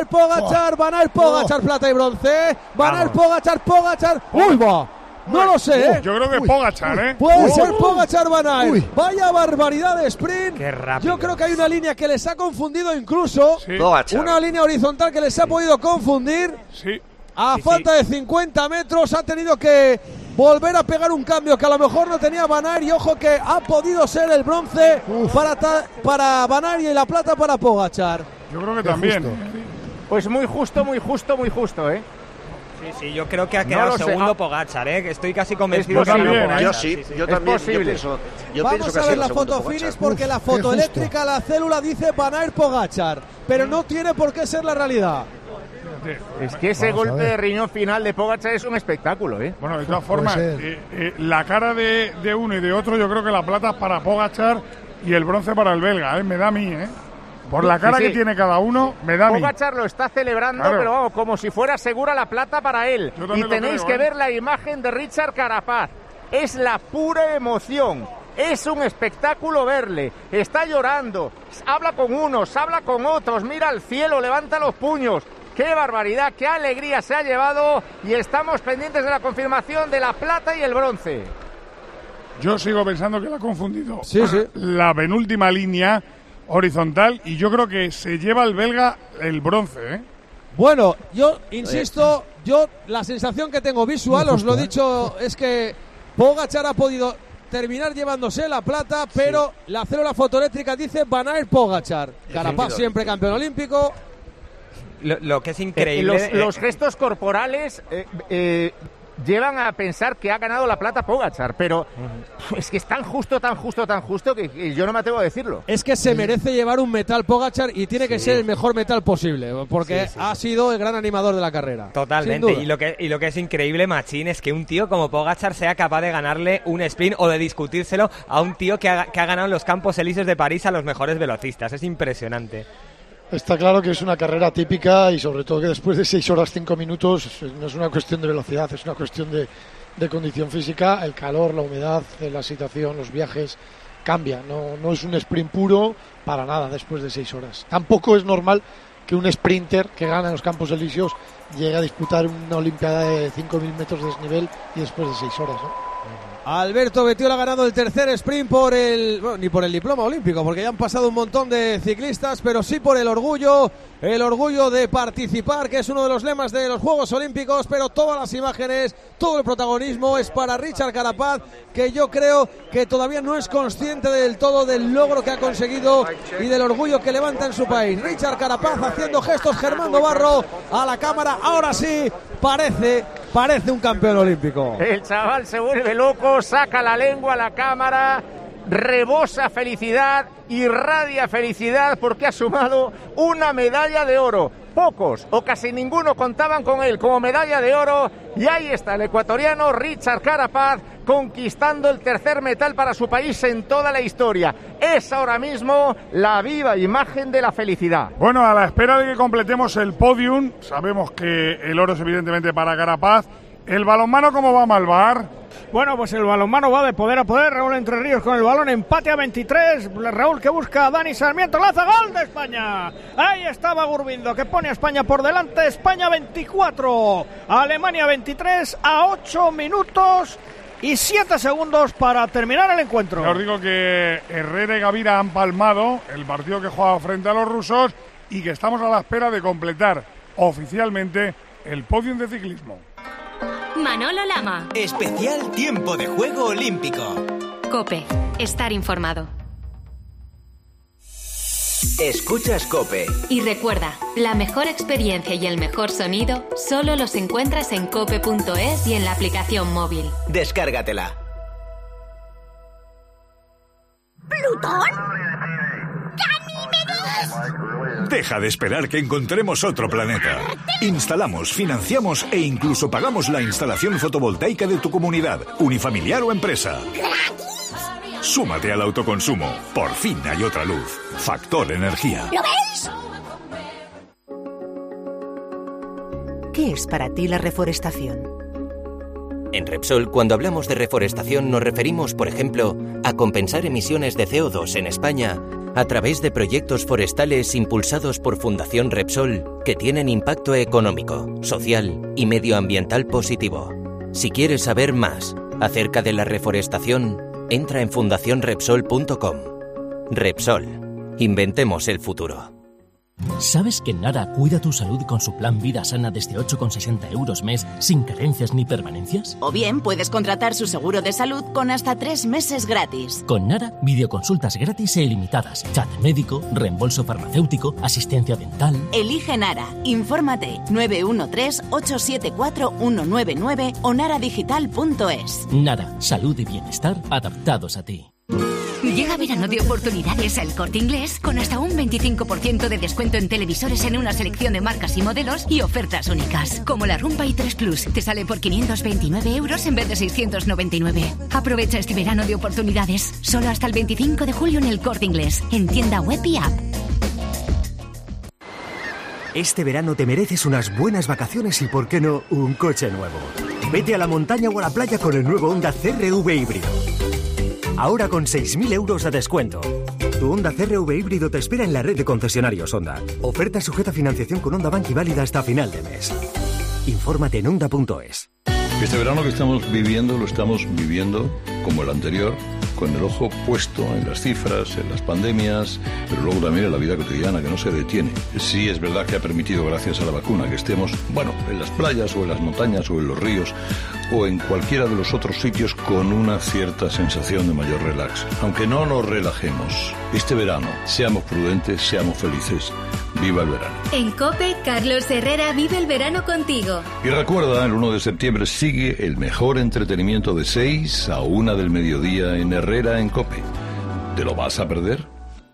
plata y bronce, Van Aert, Pogačar, ¡uy, va! No lo sé, ¿eh? Yo creo que Pogačar, ¿eh? Puede ser Pogačar, Van Aert. Vaya barbaridad de sprint. Qué rápido. Yo creo que hay una línea que les ha confundido incluso. Sí. Una línea horizontal que les ha podido confundir. Sí. A falta de 50 metros ha tenido que volver a pegar un cambio que a lo mejor no tenía Van Aert. Y ojo que ha podido ser el bronce para Van Aert y la plata para Pogačar. Yo creo que también. Pues muy justo, ¿eh? Sí, yo creo que ha quedado segundo Pogačar, ¿eh? Estoy casi convencido que ha ganado Pogačar. Yo sí, yo también. Vamos a ver la foto finish porque la foto eléctrica, la célula dice Van Aert Pogačar, pero no tiene por qué ser la realidad. Es que ese golpe de riñón final de Pogačar es un espectáculo, ¿eh? Bueno, de todas formas, la cara de uno y de otro, yo creo que la plata es para Pogačar y el bronce para el belga, ¿eh? Me da a mí, ¿eh? Por la cara que tiene cada uno, me da a mí. Pogačar lo está celebrando, pero vamos, como si fuera segura la plata para él. Y tenéis que ver la imagen de Richard Carapaz. Es la pura emoción. Es un espectáculo verle. Está llorando. Habla con unos, habla con otros. Mira al cielo, levanta los puños. ¡Qué barbaridad! ¡Qué alegría se ha llevado! Y estamos pendientes de la confirmación de la plata y el bronce. Yo sigo pensando que la ha confundido. Sí. La penúltima línea horizontal, y yo creo que se lleva el belga el bronce, ¿eh? Yo insisto, la sensación que tengo visual, os lo he dicho, es que Pogačar ha podido terminar llevándose la plata, pero la célula fotoeléctrica dice Van Aert Pogačar. Carapaz siempre campeón olímpico. Lo que es increíble... Los gestos corporales llevan a pensar que ha ganado la plata Pogačar, pero es que es tan justo que yo no me atrevo a decirlo. Es que se merece llevar un metal Pogačar y tiene que ser el mejor metal posible, porque ha sido el gran animador de la carrera. Totalmente, y lo que es increíble, Machín, es que un tío como Pogačar sea capaz de ganarle un sprint o de discutírselo a un tío que ha ganado en los Campos Elíseos de París a los mejores velocistas. Es impresionante. Está claro que es una carrera típica y sobre todo que después de 6 horas 5 minutos no es una cuestión de velocidad, es una cuestión de condición física. El calor, la humedad, la situación, los viajes cambia. No es un sprint puro para nada después de 6 horas. Tampoco es normal que un sprinter que gana en los Campos Elíseos llegue a disputar una Olimpiada de 5.000 metros de desnivel y después de 6 horas, ¿no? Alberto Betiola ha ganado el tercer sprint ni por el diploma olímpico, porque ya han pasado un montón de ciclistas, pero sí por el orgullo de participar, que es uno de los lemas de los Juegos Olímpicos, pero todas las imágenes, todo el protagonismo es para Richard Carapaz, que yo creo que todavía no es consciente del todo del logro que ha conseguido y del orgullo que levanta en su país. Richard Carapaz haciendo gestos, Germán Barro a la cámara, ahora sí, parece un campeón olímpico. El chaval se vuelve loco, saca la lengua a la cámara, rebosa felicidad, irradia felicidad porque ha sumado una medalla de oro. Pocos o casi ninguno contaban con él como medalla de oro y ahí está el ecuatoriano Richard Carapaz conquistando el tercer metal para su país en toda la historia. Es ahora mismo la viva imagen de la felicidad. Bueno, a la espera de que completemos el podium, sabemos que el oro es evidentemente para Carapaz. ¿El balonmano cómo va, Malvar? Bueno, pues el balonmano va de poder a poder. Raúl Entre Ríos con el balón, empate a 23. Raúl que busca a Dani Sarmiento, lanza, gol de España. Ahí estaba Gurbindo, que pone a España por delante. España 24, Alemania 23, a 8 minutos y 7 segundos para terminar el encuentro. Ya os digo que Herrera y Gavira han palmado el partido que juega frente a los rusos y que estamos a la espera de completar oficialmente el podium de ciclismo. Manolo Lama. Especial tiempo de juego olímpico. COPE. Estar informado. Escuchas COPE. Y recuerda, la mejor experiencia y el mejor sonido solo los encuentras en cope.es y en la aplicación móvil. Descárgatela. ¿Plutón? ¡Ganímedes! Deja de esperar que encontremos otro planeta. Instalamos, financiamos e incluso pagamos la instalación fotovoltaica de tu comunidad, unifamiliar o empresa. Súmate al autoconsumo. Por fin hay otra luz. Factor Energía. ¿Lo veis? ¿Qué es para ti la reforestación? En Repsol, cuando hablamos de reforestación, nos referimos, por ejemplo, a compensar emisiones de CO2 en España a través de proyectos forestales impulsados por Fundación Repsol que tienen impacto económico, social y medioambiental positivo. Si quieres saber más acerca de la reforestación, entra en fundacionrepsol.com. Repsol. Inventemos el futuro. ¿Sabes que Nara cuida tu salud con su plan Vida Sana desde 8,60 € mes, sin carencias ni permanencias? O bien puedes contratar su seguro de salud con hasta 3 meses gratis. Con Nara, videoconsultas gratis e ilimitadas, chat médico, reembolso farmacéutico, asistencia dental. Elige Nara. Infórmate 913-874-199 o naradigital.es. Nara, salud y bienestar adaptados a ti. Llega verano de oportunidades al Corte Inglés con hasta un 25% de descuento en televisores en una selección de marcas y modelos y ofertas únicas, como la Rumba i3 Plus. Te sale por 529 € en vez de 699. Aprovecha este verano de oportunidades, solo hasta el 25 de julio en el Corte Inglés, en tienda web y app. Este verano te mereces unas buenas vacaciones y, ¿por qué no, un coche nuevo? Vete a la montaña o a la playa con el nuevo Honda CR-V híbrido. Ahora con 6.000 € de descuento. Tu Honda CR-V híbrido te espera en la red de concesionarios Honda. Oferta sujeta a financiación con Honda Bank y válida hasta final de mes. Infórmate en honda.es. Este verano que estamos viviendo, lo estamos viviendo como el anterior, con el ojo puesto en las cifras, en las pandemias, pero luego también en la vida cotidiana que no se detiene. Sí es verdad que ha permitido, gracias a la vacuna, que estemos, en las playas o en las montañas o en los ríos o en cualquiera de los otros sitios con una cierta sensación de mayor relax. Aunque no nos relajemos, este verano seamos prudentes, seamos felices. ¡Viva el verano! En COPE, Carlos Herrera vive el verano contigo. Y recuerda, el 1 de septiembre sigue el mejor entretenimiento de 6 a 1 del mediodía en Herrera en COPE. ¿Te lo vas a perder?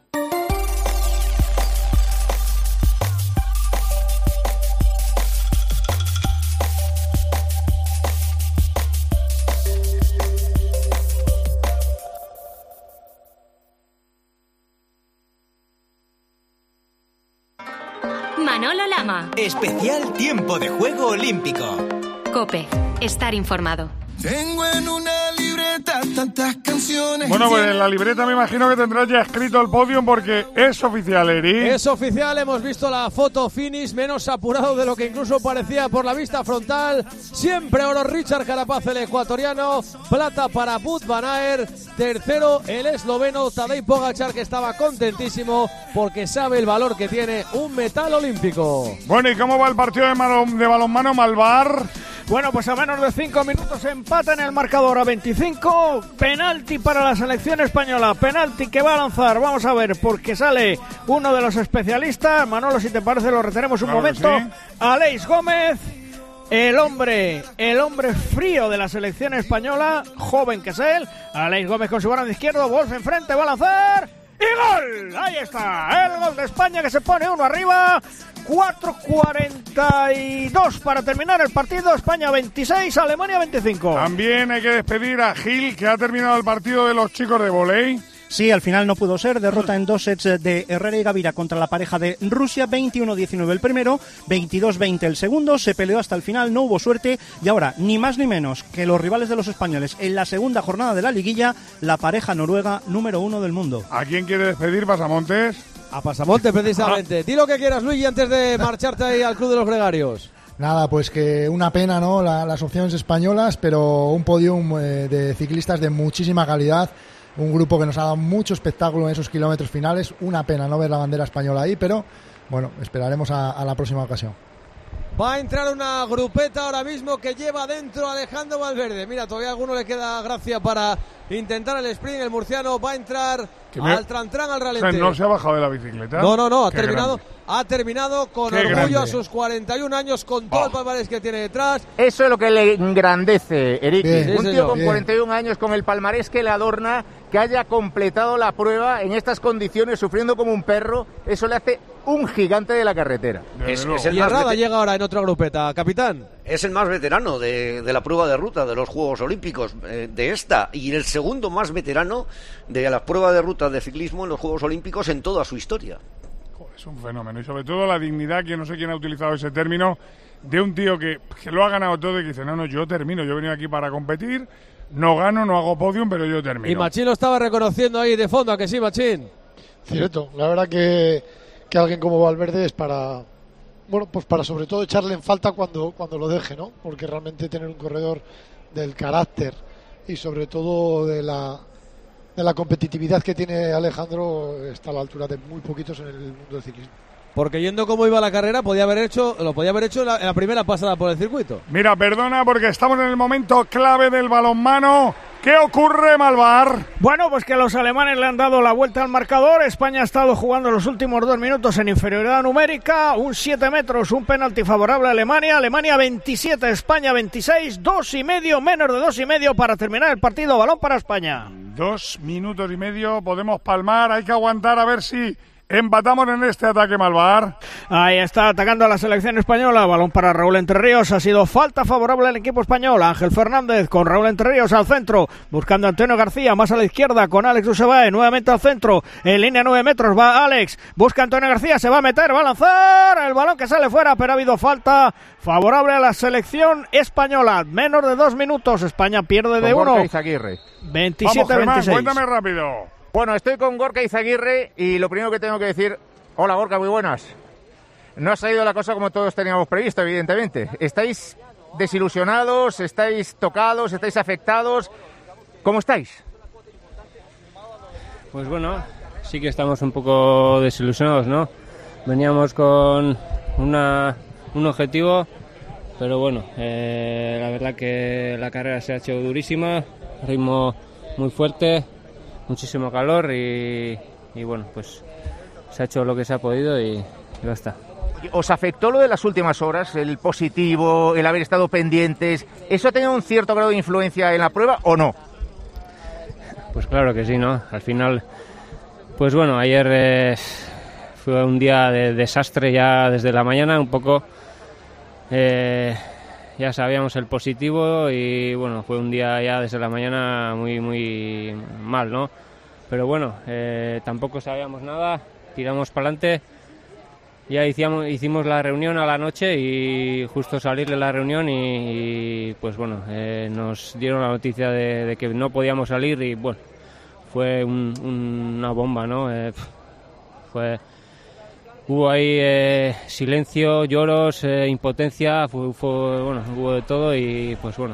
Manolo Lama. Especial tiempo de juego olímpico. COPE. Estar informado. Tengo en una libreta interpretar tantas canciones. Bueno, pues en la libreta me imagino que tendrás ya escrito el podium porque es oficial, Eri. Es oficial, hemos visto la foto finish, menos apurado de lo que incluso parecía por la vista frontal. Siempre oro Richard Carapaz, el ecuatoriano. Plata para Wout van Aert. Tercero el esloveno Tadej Pogačar, que estaba contentísimo porque sabe el valor que tiene un metal olímpico. Bueno, ¿y cómo va el partido de balonmano Malvar? Bueno, pues a menos de 5 minutos empata en el marcador a 25. Penalti para la selección española. Penalti que va a lanzar. Vamos a ver, porque sale uno de los especialistas. Manolo, si te parece, lo retenemos un momento. Sí. Aleix Gómez, el hombre frío de la selección española, joven que es él. Aleix Gómez con su balón de izquierdo. Wolf enfrente, va a lanzar. ¡Y gol! Ahí está, el gol de España que se pone uno arriba. 4:42 para terminar el partido. España 26, Alemania 25. También hay que despedir a Gil, que ha terminado el partido de los chicos de vóley. Sí, al final no pudo ser. Derrota en 2 sets de Herrera y Gavira contra la pareja de Rusia. 21-19 el primero, 22-20 el segundo. Se peleó hasta el final, no hubo suerte. Y ahora, ni más ni menos que los rivales de los españoles en la segunda jornada de la liguilla, la pareja noruega número 1 del mundo. ¿A quién quiere despedir, Pasamontes? A Pasamontes, precisamente. Di lo que quieras, Luigi, antes de marcharte ahí al Club de los Gregarios. Nada, pues que una pena, ¿no? Las opciones españolas, pero un podium de ciclistas de muchísima calidad. Un grupo que nos ha dado mucho espectáculo en esos kilómetros finales. Una pena no ver la bandera española ahí, pero bueno, esperaremos a la próxima ocasión. Va a entrar una grupeta ahora mismo que lleva dentro a Alejandro Valverde. Mira, todavía a alguno le queda gracia para intentar el sprint. El murciano va a entrar al trantrán, al ralentí. O sea, no se ha bajado de la bicicleta. No, ha terminado con orgullo grande. A sus 41 años, con todo el palmarés que tiene detrás. Eso es lo que le engrandece, Eric. Un tío con 41 bien. años, con el palmarés que le adorna, que haya completado la prueba en estas condiciones, sufriendo como un perro, eso le hace un gigante de la carretera. Y Herrada llega ahora en otra grupeta, capitán. Es el más veterano de la prueba de ruta de los Juegos Olímpicos, de esta, y el segundo más veterano de la prueba de ruta de ciclismo en los Juegos Olímpicos en toda su historia. Es un fenómeno, y sobre todo la dignidad, que no sé quién ha utilizado ese término, de un tío que lo ha ganado todo y que dice, no, yo termino, yo he venido aquí para competir, no gano, no hago podium, pero yo termino. Y Machín lo estaba reconociendo ahí de fondo, ¿a que sí, Machín? Cierto, la verdad que alguien como Valverde es para, bueno, pues para sobre todo echarle en falta cuando lo deje, ¿no? Porque realmente tener un corredor del carácter y sobre todo de la competitividad que tiene Alejandro está a la altura de muy poquitos en el mundo del ciclismo. Porque yendo como iba la carrera, lo podía haber hecho en la primera pasada por el circuito. Mira, perdona, porque estamos en el momento clave del balonmano. ¿Qué ocurre, Malvar? Bueno, pues que los alemanes le han dado la vuelta al marcador. España ha estado jugando los últimos 2 minutos en inferioridad numérica. Un 7 metros, un penalti favorable a Alemania. Alemania 27, España 26. 2,5, menos de 2,5 para terminar el partido. Balón para España. 2 minutos y medio, podemos palmar. Hay que aguantar a ver si empatamos en este ataque, Malvar. Ahí está atacando a la selección española. Balón para Raúl Entre Ríos. Ha sido falta favorable al equipo español. Ángel Fernández con Raúl Entre Ríos al centro, buscando a Antonio García, más a la izquierda con Alex Usebae, nuevamente al centro, en línea 9 metros va Alex, busca a Antonio García, se va a meter, va a lanzar, el balón que sale fuera, pero ha habido falta favorable a la selección española. Menos de 2 minutos, España pierde de 1. 27-26. Cuéntame rápido. Bueno, estoy con Gorka Izaguirre y lo primero que tengo que decir, hola Gorka, muy buenas. No ha salido la cosa como todos teníamos previsto, evidentemente. ¿Estáis desilusionados? ¿Estáis tocados? ¿Estáis afectados? ¿Cómo estáis? Pues bueno, sí que estamos un poco desilusionados, ¿no? Veníamos con un objetivo, pero bueno, la verdad que la carrera se ha hecho durísima, ritmo muy fuerte, muchísimo calor y bueno, pues se ha hecho lo que se ha podido y ya está. ¿Os afectó lo de las últimas horas, el positivo, el haber estado pendientes? ¿Eso ha tenido un cierto grado de influencia en la prueba o no? Pues claro que sí, ¿no? Al final, pues bueno, ayer fue un día de desastre ya desde la mañana, un poco. Ya sabíamos el positivo y bueno, fue un día ya desde la mañana muy mal, ¿no? Pero bueno, tampoco sabíamos nada, tiramos para adelante ya hicimos la reunión a la noche y justo salir de la reunión y pues bueno, nos dieron la noticia de que no podíamos salir y bueno, fue una bomba, ¿no? Hubo ahí silencio, lloros, impotencia, bueno, hubo de todo y pues bueno,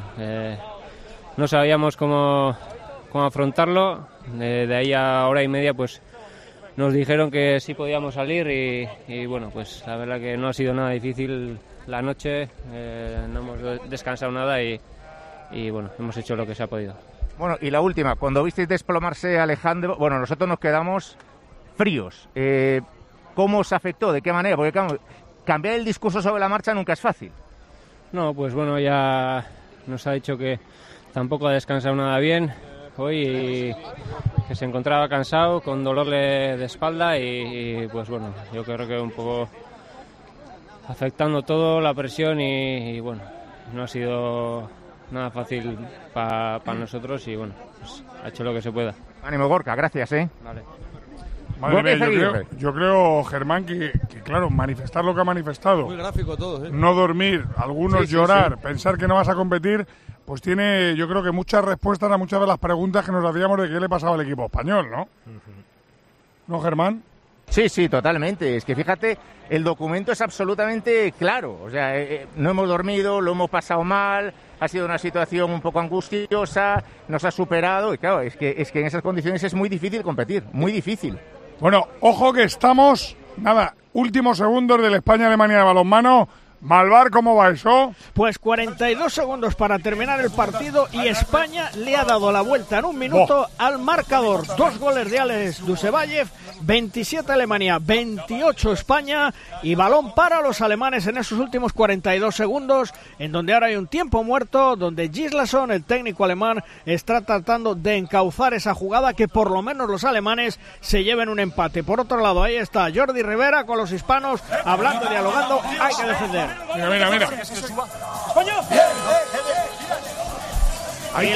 no sabíamos cómo afrontarlo. De ahí a hora y media pues nos dijeron que sí podíamos salir y bueno, pues la verdad que no ha sido nada difícil la noche, no hemos descansado nada y bueno, hemos hecho lo que se ha podido. Bueno, y la última, cuando visteis desplomarse a Alejandro, bueno, nosotros nos quedamos fríos. ¿Cómo os afectó? ¿De qué manera? Porque claro, cambiar el discurso sobre la marcha nunca es fácil. No, pues bueno, ya nos ha dicho que tampoco ha descansado nada bien hoy y que se encontraba cansado, con dolor de espalda y pues bueno, yo creo que un poco afectando todo, la presión y bueno, no ha sido nada fácil para nosotros y bueno, pues ha hecho lo que se pueda. Ánimo, Gorka, gracias, Vale. Madre mía, yo creo, Germán, que claro, manifestar lo que ha manifestado. Muy gráfico todo, ¿eh? No dormir, algunos llorar, pensar que no vas a competir, pues tiene, yo creo que muchas respuestas a muchas de las preguntas que nos hacíamos de qué le pasaba al equipo español, ¿no? ¿No, Germán? Sí, totalmente. Es que fíjate, el documento es absolutamente claro. O sea, no hemos dormido, lo hemos pasado mal, ha sido una situación un poco angustiosa, nos ha superado y claro, es que en esas condiciones es muy difícil competir, muy difícil. Bueno, ojo que estamos, últimos segundos del España-Alemania de balonmano. Malvar, ¿cómo va eso? Pues 42 segundos para terminar el partido y España le ha dado la vuelta en un minuto al marcador. 2 goles de Alex Dusevayev, 27 Alemania, 28 España y balón para los alemanes en esos últimos 42 segundos, en donde ahora hay un tiempo muerto, donde Gislason, el técnico alemán, está tratando de encauzar esa jugada que por lo menos los alemanes se lleven un empate. Por otro lado, ahí está Jordi Rivera con los hispanos, hablando, dialogando, hay que defender. Mira. Hay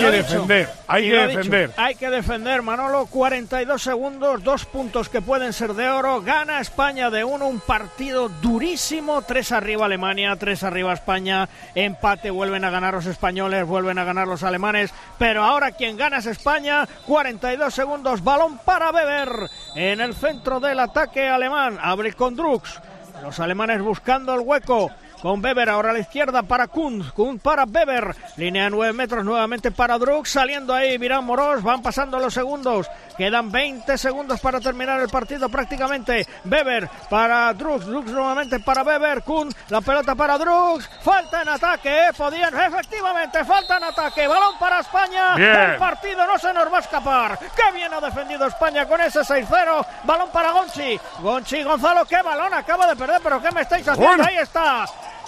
que defender, Manolo. 42 segundos, 2 puntos que pueden ser de oro. Gana España de 1, un partido durísimo. 3 arriba Alemania, 3 arriba España. Empate, vuelven a ganar los españoles, vuelven a ganar los alemanes. Pero ahora quien gana es España. 42 segundos, balón para Weber en el centro del ataque alemán. Abre con Drux. Los alemanes buscando el hueco. Con Weber ahora a la izquierda para Kuhn para Weber, línea 9 metros nuevamente para Drux, saliendo ahí Virán Moros, van pasando los segundos, quedan 20 segundos para terminar el partido prácticamente. Weber para Drux nuevamente para Weber, Kuhn, la pelota para Drux, falta en ataque, efectivamente falta en ataque, balón para España. Bien. El partido no se nos va a escapar, qué bien ha defendido España con ese 6-0, balón para Gonchi Gonzalo, qué balón acaba de perder, pero qué me estáis haciendo, bueno. Ahí está.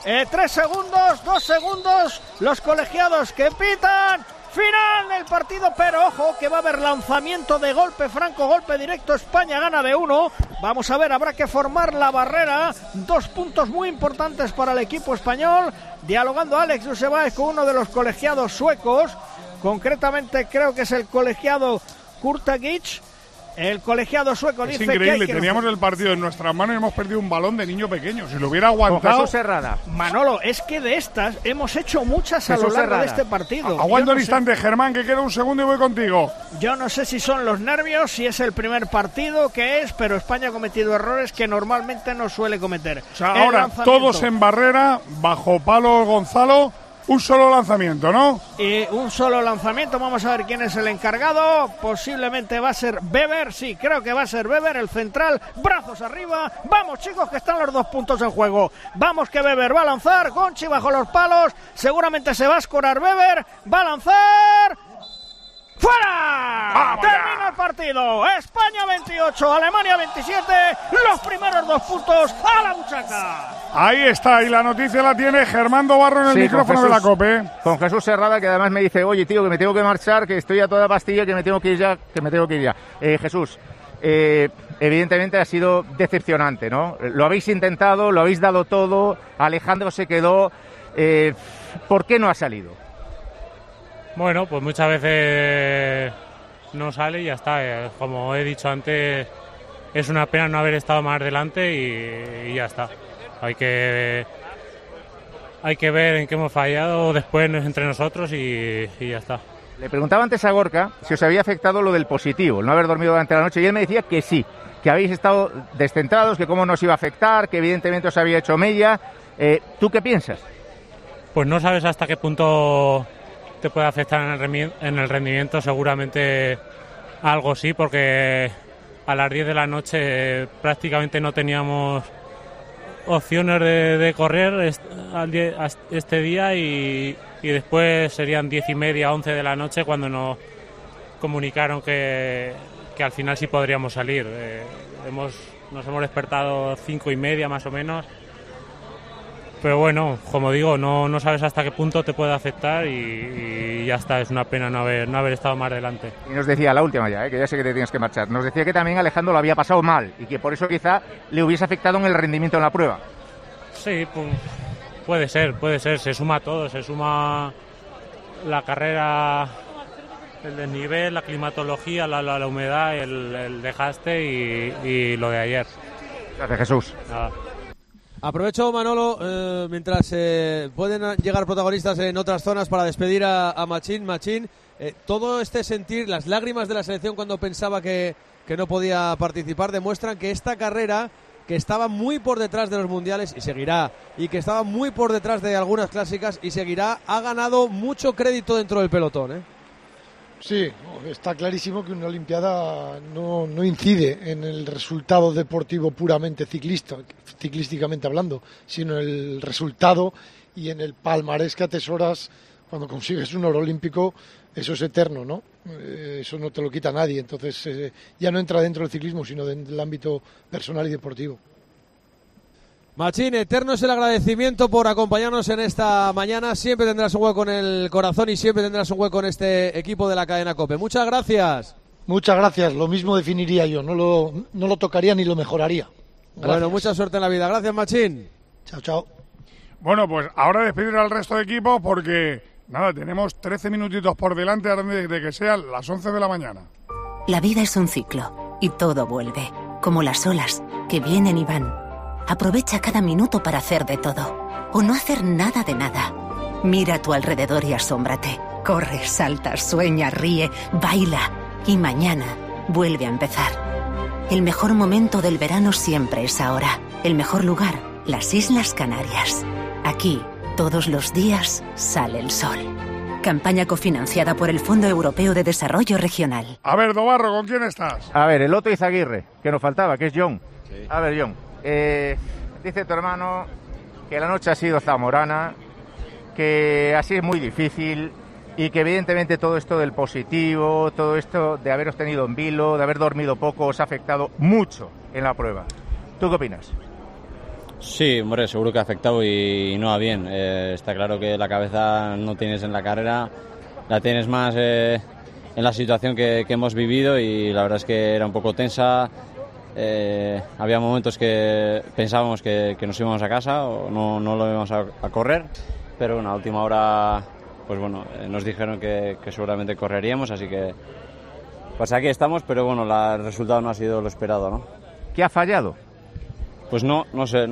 3 segundos, 2 segundos, los colegiados que pitan, final del partido, pero ojo que va a haber lanzamiento de golpe franco, golpe directo, España gana de 1, vamos a ver, habrá que formar la barrera, 2 puntos muy importantes para el equipo español, dialogando Alex Dusevayev con uno de los colegiados suecos, concretamente creo que es el colegiado Kurtagic. El colegiado sueco dice increíble, que hay que... teníamos el partido en nuestras manos y hemos perdido un balón de niño pequeño. Si lo hubiera aguantado... Jesús Herrada. Manolo, es que de estas hemos hecho muchas a lo largo de este partido. Aguanta un instante, Germán, que queda un segundo y voy contigo. Yo no sé si son los nervios, si es el primer partido, qué es, pero España ha cometido errores que normalmente no suele cometer. O sea, ahora todos en barrera, bajo palo Gonzalo... Un solo lanzamiento, ¿no? Y un solo lanzamiento, vamos a ver quién es el encargado, posiblemente va a ser Weber, sí, creo que va a ser Weber, el central, brazos arriba, vamos chicos que están los 2 puntos en juego, vamos que Weber va a lanzar, Gonchi bajo los palos, seguramente se va a escorar Weber, va a lanzar... ¡Fuera! ¡Vamos Termina el partido. España 28, Alemania 27. Los primeros 2 puntos a la buchaca. Ahí está, y la noticia la tiene Germando Barro en el micrófono de la COPE. Con Jesús Herrada, que además me dice, oye tío, que me tengo que marchar, que estoy a toda pastilla, que me tengo que ir ya, Jesús, evidentemente ha sido decepcionante, ¿no? Lo habéis intentado, lo habéis dado todo, Alejandro se quedó. ¿Por qué no ha salido? Bueno, pues muchas veces no sale y ya está. Como he dicho antes, es una pena no haber estado más delante y ya está. Hay que ver en qué hemos fallado después entre nosotros y ya está. Le preguntaba antes a Gorka si os había afectado lo del positivo, el no haber dormido durante la noche, y él me decía que sí, que habéis estado descentrados, que cómo nos iba a afectar, que evidentemente os había hecho mella. ¿Tú qué piensas? Pues no sabes hasta qué punto te puede afectar en el rendimiento, seguramente algo sí, porque a las 10 de la noche prácticamente no teníamos opciones de correr este día y después serían 10:30, 11 de la noche cuando nos comunicaron que al final sí podríamos salir. Nos hemos despertado 5:30 más o menos, pero bueno, como digo, no sabes hasta qué punto te puede afectar y ya está, es una pena no haber estado más delante. Y nos decía, la última ya, que ya sé que te tienes que marchar, nos decía que también Alejandro lo había pasado mal y que por eso quizá le hubiese afectado en el rendimiento en la prueba. Sí, pues, puede ser, se suma todo, se suma la carrera, el desnivel, la climatología, la humedad, el desgaste y lo de ayer. Gracias, Jesús. Nada. Aprovecho, Manolo, mientras pueden llegar protagonistas en otras zonas para despedir a Machín. Machín, todo este sentir, las lágrimas de la selección cuando pensaba que no podía participar, demuestran que esta carrera, que estaba muy por detrás de los mundiales y seguirá, y que estaba muy por detrás de algunas clásicas y seguirá, ha ganado mucho crédito dentro del pelotón, ¿eh? Sí, está clarísimo que una Olimpiada no incide en el resultado deportivo puramente ciclísticamente hablando, sino en el resultado y en el palmarés que atesoras cuando consigues un oro olímpico. Eso es eterno, ¿no? Eso no te lo quita nadie. Entonces ya no entra dentro del ciclismo, sino del ámbito personal y deportivo. Machín, eterno es el agradecimiento por acompañarnos en esta mañana. Siempre tendrás un hueco en el corazón y siempre tendrás un hueco en este equipo de la cadena COPE. Muchas gracias. Muchas gracias, lo mismo definiría yo. No lo tocaría ni lo mejoraría. Gracias. Bueno, mucha suerte en la vida. Gracias, Machín. Chao, chao. Bueno, pues ahora despedir al resto de equipos porque, nada, tenemos 13 minutitos por delante antes de que sean las 11 de la mañana. La vida es un ciclo y todo vuelve, como las olas que vienen y van. Aprovecha cada minuto para hacer de todo, o no hacer nada de nada. Mira a tu alrededor y asómbrate. Corre, salta, sueña, ríe, baila. Y mañana vuelve a empezar. El mejor momento del verano siempre es ahora. El mejor lugar, las Islas Canarias. Aquí, todos los días, sale el sol. Campaña cofinanciada por el Fondo Europeo de Desarrollo Regional. A ver, Dobarro, ¿con quién estás? A ver, el Otto Izaguirre, que nos faltaba, que es John. Sí. A ver, John, dice tu hermano que la noche ha sido zamorana, que así es muy difícil y que evidentemente todo esto del positivo, todo esto de haberos tenido en vilo, de haber dormido poco, os ha afectado mucho en la prueba. ¿Tú qué opinas? Sí, hombre, seguro que ha afectado y no va bien. Está claro que la cabeza no tienes en la carrera, la tienes más en la situación que hemos vivido y la verdad es que era un poco tensa. Había momentos que pensábamos que nos íbamos a casa o no lo íbamos a correr, pero bueno, a última hora pues bueno, nos dijeron que seguramente correríamos, así que pues aquí estamos, pero bueno, el resultado no ha sido lo esperado, ¿no? ¿Qué ha fallado? Pues no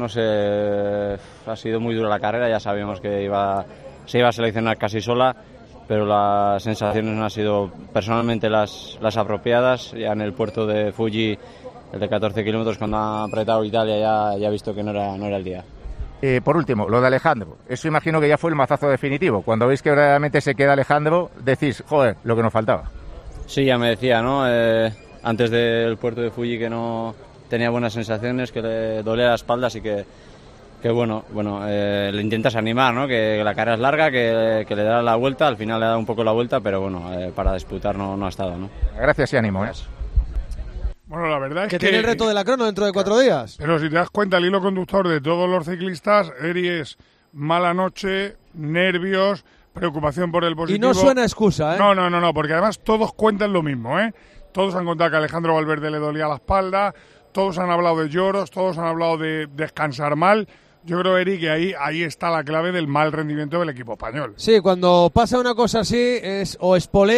sé, ha sido muy dura la carrera, ya sabíamos que se iba a seleccionar casi sola, pero las sensaciones no han sido personalmente las apropiadas. Ya en el puerto de Fuji, el de 14 kilómetros, cuando ha apretado Italia, ya he visto que no era el día. Por último, lo de Alejandro, eso imagino que ya fue el mazazo definitivo. Cuando veis que verdaderamente se queda Alejandro, decís, joder, lo que nos faltaba. Sí, ya me decía, ¿no? Antes del puerto de Fuji que no tenía buenas sensaciones, que le dolía la espalda, así que bueno, le intentas animar, ¿no? Que la carrera es larga, que le da la vuelta, al final le da un poco la vuelta, pero bueno, para disputar no ha estado, ¿no? Gracias y ánimo, ¿eh? Bueno, la verdad es que tiene el reto de la crono dentro de 4 días. Pero si te das cuenta, el hilo conductor de todos los ciclistas, Eri, es mala noche, nervios, preocupación por el positivo. Y no suena excusa, ¿eh? No, porque además todos cuentan lo mismo, ¿eh? Todos han contado que a Alejandro Valverde le dolía la espalda, todos han hablado de lloros, todos han hablado de descansar mal. Yo creo, Eri, que ahí está la clave del mal rendimiento del equipo español. Sí, cuando pasa una cosa así es o espoleo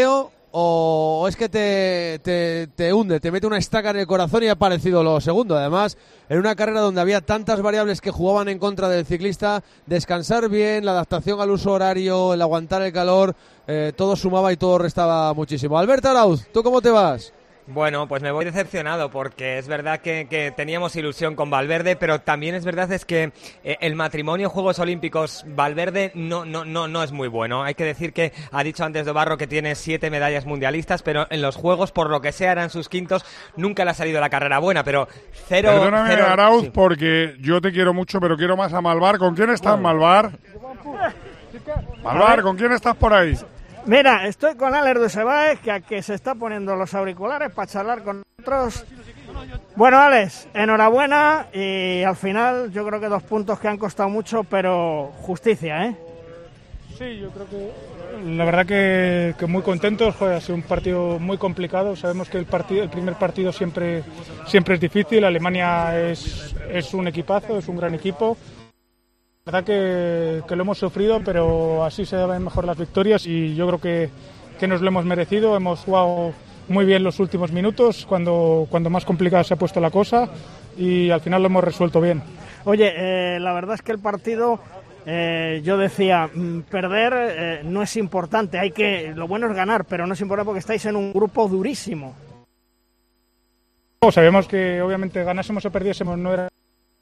o es que te hunde, te mete una estaca en el corazón y ha parecido lo segundo. Además, en una carrera donde había tantas variables que jugaban en contra del ciclista, descansar bien, la adaptación al uso horario, el aguantar el calor, todo sumaba y todo restaba muchísimo. Alberto Arauz, ¿tú cómo te vas? Bueno, pues me voy decepcionado porque es verdad que teníamos ilusión con Valverde, pero también es verdad que el matrimonio Juegos Olímpicos Valverde no es muy bueno. Hay que decir que ha dicho antes Dobarro que tiene 7 medallas mundialistas, pero en los Juegos, por lo que sea, eran sus quintos, nunca le ha salido la carrera buena, pero cero... Perdóname, Arauz, sí, porque yo te quiero mucho, pero quiero más a Malvar. ¿Con quién estás, Malvar? Malvar, ¿con quién estás por ahí? Mira, estoy con Alex Dusebáez, que se está poniendo los auriculares para charlar con nosotros. Bueno, Alex, enhorabuena y al final yo creo que 2 puntos que han costado mucho, pero justicia, ¿eh? Sí, yo creo que la verdad que muy contentos. Joder, ha sido un partido muy complicado. Sabemos que el primer partido siempre es difícil. Alemania es un equipazo, es un gran equipo. La verdad que lo hemos sufrido, pero así se ven mejor las victorias y yo creo que nos lo hemos merecido. Hemos jugado muy bien los últimos minutos, cuando más complicada se ha puesto la cosa, y al final lo hemos resuelto bien. Oye, la verdad es que el partido, yo decía, perder no es importante, lo bueno es ganar, pero no es importante porque estáis en un grupo durísimo. Sabemos que obviamente ganásemos o perdiésemos no era...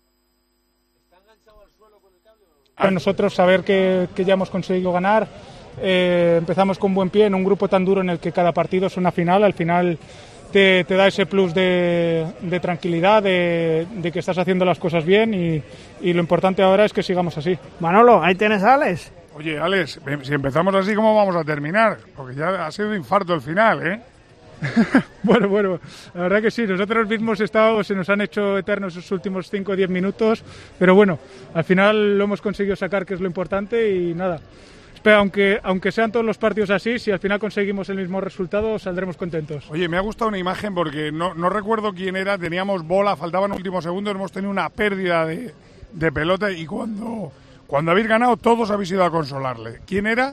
A nosotros saber que ya hemos conseguido ganar, empezamos con buen pie en un grupo tan duro en el que cada partido es una final. Al final te da ese plus de tranquilidad, de que estás haciendo las cosas bien y lo importante ahora es que sigamos así. Manolo, ahí tienes a Alex. Oye, Alex, si empezamos así, ¿cómo vamos a terminar? Porque ya ha sido infarto el final, ¿eh? Bueno, la verdad que sí, nosotros mismos se nos han hecho eternos esos últimos 5 o 10 minutos, pero bueno, al final lo hemos conseguido sacar, que es lo importante, y nada, espera, aunque sean todos los partidos así, si al final conseguimos el mismo resultado, saldremos contentos. Oye, me ha gustado una imagen porque no recuerdo quién era, teníamos bola, faltaban últimos segundos, hemos tenido una pérdida de pelota y cuando habéis ganado todos habéis ido a consolarle. ¿Quién era?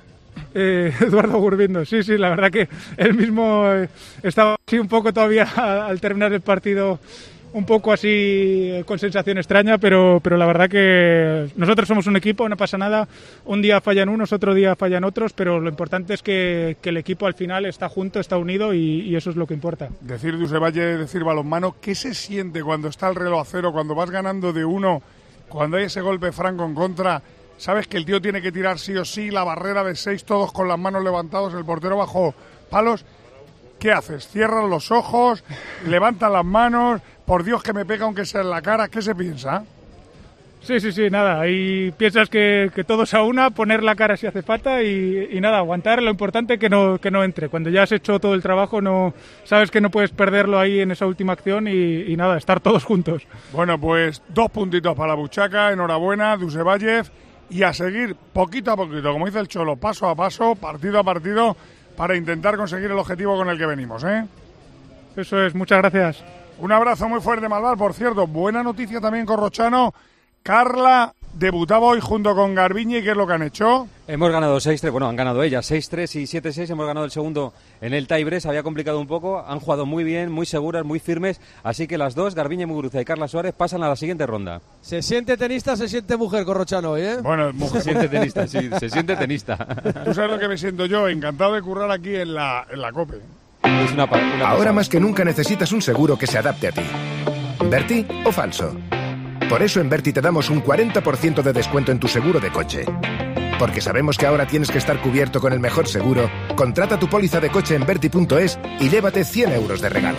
Eduardo Gurbindo, sí, la verdad que él mismo estaba así un poco todavía al terminar el partido, un poco así con sensación extraña, pero la verdad que nosotros somos un equipo, no pasa nada, un día fallan unos, otro día fallan otros, pero lo importante es que el equipo al final está junto, está unido y eso es lo que importa. Decir Dusevalle, decir balonmano, ¿qué se siente cuando está el reloj a cero, cuando vas ganando de 1, cuando hay ese golpe franco en contra? Sabes que el tío tiene que tirar sí o sí, la barrera de 6, todos con las manos levantados, el portero bajo palos. ¿Qué haces? ¿Cierras los ojos? ¿Levantas las manos? Por Dios que me pega aunque sea en la cara. ¿Qué se piensa? Sí, nada. Ahí piensas que todos a una, poner la cara si hace falta y nada, aguantar. Lo importante es que no entre. Cuando ya has hecho todo el trabajo, no sabes que no puedes perderlo ahí en esa última acción y nada, estar todos juntos. Bueno, pues 2 puntitos para la buchaca. Enhorabuena, Dusevalle. Y a seguir poquito a poquito, como dice el Cholo, paso a paso, partido a partido, para intentar conseguir el objetivo con el que venimos, ¿eh? Eso es, muchas gracias. Un abrazo muy fuerte, Malvar. Por cierto, buena noticia también, Corrochano. Carla debutaba hoy junto con Garbiñe. ¿Qué es lo que han hecho? Hemos ganado 6-3, bueno, han ganado ellas 6-3 y 7-6, hemos ganado el segundo en el tie-break, se había complicado un poco, han jugado muy bien, muy seguras, muy firmes, así que las dos, Garbiñe Muguruza y Carla Suárez, pasan a la siguiente ronda. ¿Se siente tenista, se siente mujer, Corrochano, hoy, eh? Bueno, mujer. Se siente tenista, sí, se siente tenista. Tú sabes lo que me siento yo, encantado de currar aquí en la COPE. Es una Ahora más que nunca necesitas un seguro que se adapte a ti. ¿Verti o falso? Por eso en Verti te damos un 40% de descuento en tu seguro de coche. Porque sabemos que ahora tienes que estar cubierto con el mejor seguro. Contrata tu póliza de coche en Verti.es y llévate 100 euros de regalo.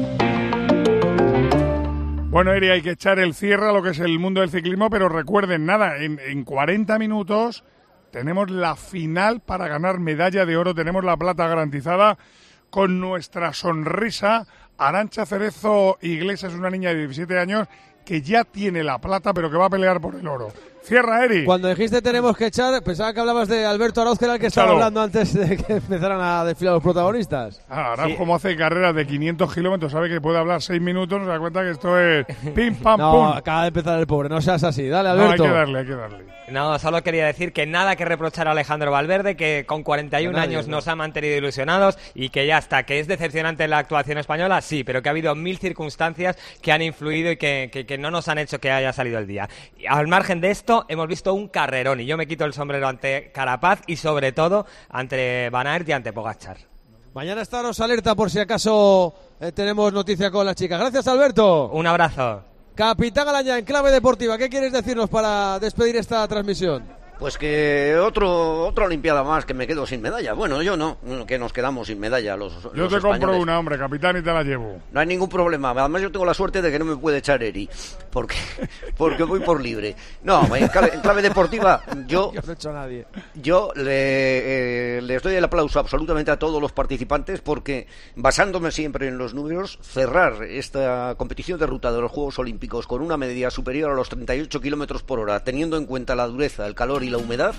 Bueno, Eri, hay que echar el cierre a lo que es el mundo del ciclismo, pero recuerden, nada, en 40 minutos tenemos la final para ganar medalla de oro, tenemos la plata garantizada con nuestra sonrisa. Arantxa Cerezo Iglesias es una niña de 17 años que ya tiene la plata, pero que va a pelear por el oro. Cierra, Eri. Cuando dijiste tenemos que echar, pensaba que hablabas de Alberto Arauz, que era el que estaba hablando antes de que empezaran a desfilar los protagonistas. Arauz, como hace carreras de 500 kilómetros, sabe que puede hablar 6 minutos, se da cuenta que esto es pim, pam, no, pum. Acaba de empezar el pobre, no seas así. Dale, Alberto. No, hay que darle. No, solo quería decir que nada que reprochar a Alejandro Valverde, que con 41 años nos ha mantenido ilusionados y que ya está, que es decepcionante la actuación española, sí, pero que ha habido 1000 circunstancias que han influido y que no nos han hecho que haya salido el día. Y al margen de esto, hemos visto un carrerón y yo me quito el sombrero ante Carapaz y sobre todo ante Van Aert y ante Pogačar. Mañana estaros alerta por si acaso tenemos noticia con las chicas. Gracias, Alberto. Un abrazo. Capitán Alaña, en clave deportiva, ¿qué quieres decirnos para despedir esta transmisión? Pues que otra Olimpiada más que me quedo sin medalla. Bueno, yo no, que nos quedamos sin medalla los Yo te españoles. compro una, hombre, capitán, y te la llevo. No hay ningún problema. Además yo tengo la suerte de que no me puede echar Eri, porque voy por libre. No, en clave deportiva yo no he hecho a nadie. Yo les doy el aplauso absolutamente a todos los participantes, porque basándome siempre en los números, cerrar esta competición de ruta de los Juegos Olímpicos con una media superior a los 38 kilómetros por hora, teniendo en cuenta la dureza, el calor y la humedad,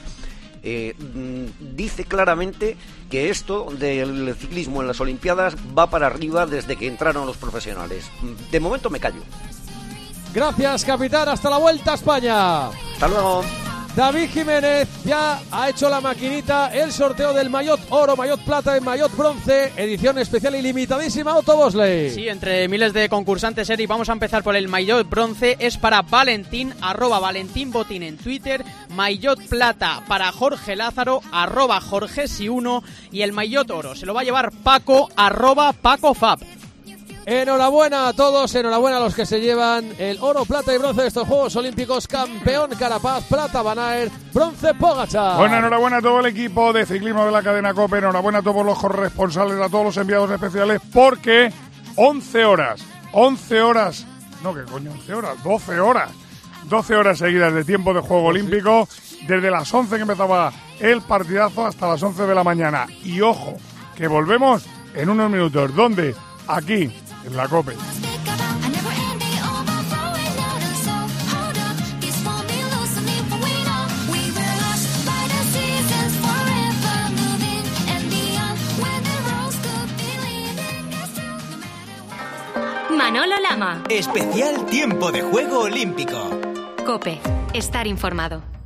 dice claramente que esto del ciclismo en las Olimpiadas va para arriba desde que entraron los profesionales. De momento me callo. Gracias, capitán. Hasta la vuelta a España. Hasta luego. David Jiménez ya ha hecho la maquinita, el sorteo del maillot oro, maillot plata y maillot bronce, edición especial y limitadísima, Otto Bosley. Sí, entre miles de concursantes, Eri, vamos a empezar por el maillot bronce, es para Valentín, @Valentín Botín en Twitter, maillot plata para Jorge Lázaro, @JorgeSi1, y el maillot oro se lo va a llevar Paco, @PacoFab. Enhorabuena a todos, enhorabuena a los que se llevan el oro, plata y bronce de estos Juegos Olímpicos. Campeón Carapaz, plata Van Aert, bronce Pogačar. Bueno, enhorabuena a todo el equipo de ciclismo de la cadena COPE, enhorabuena a todos los corresponsales, a todos los enviados especiales, porque 11 horas, no, ¿qué coño? 11 horas, 12 horas seguidas de tiempo de Juego Olímpico, desde las 11 que empezaba el partidazo hasta las 11 de la mañana. Y ojo, que volvemos en unos minutos. ¿Dónde? Aquí, en la COPE. Manolo Lama. Especial tiempo de Juego Olímpico. COPE. Estar informado.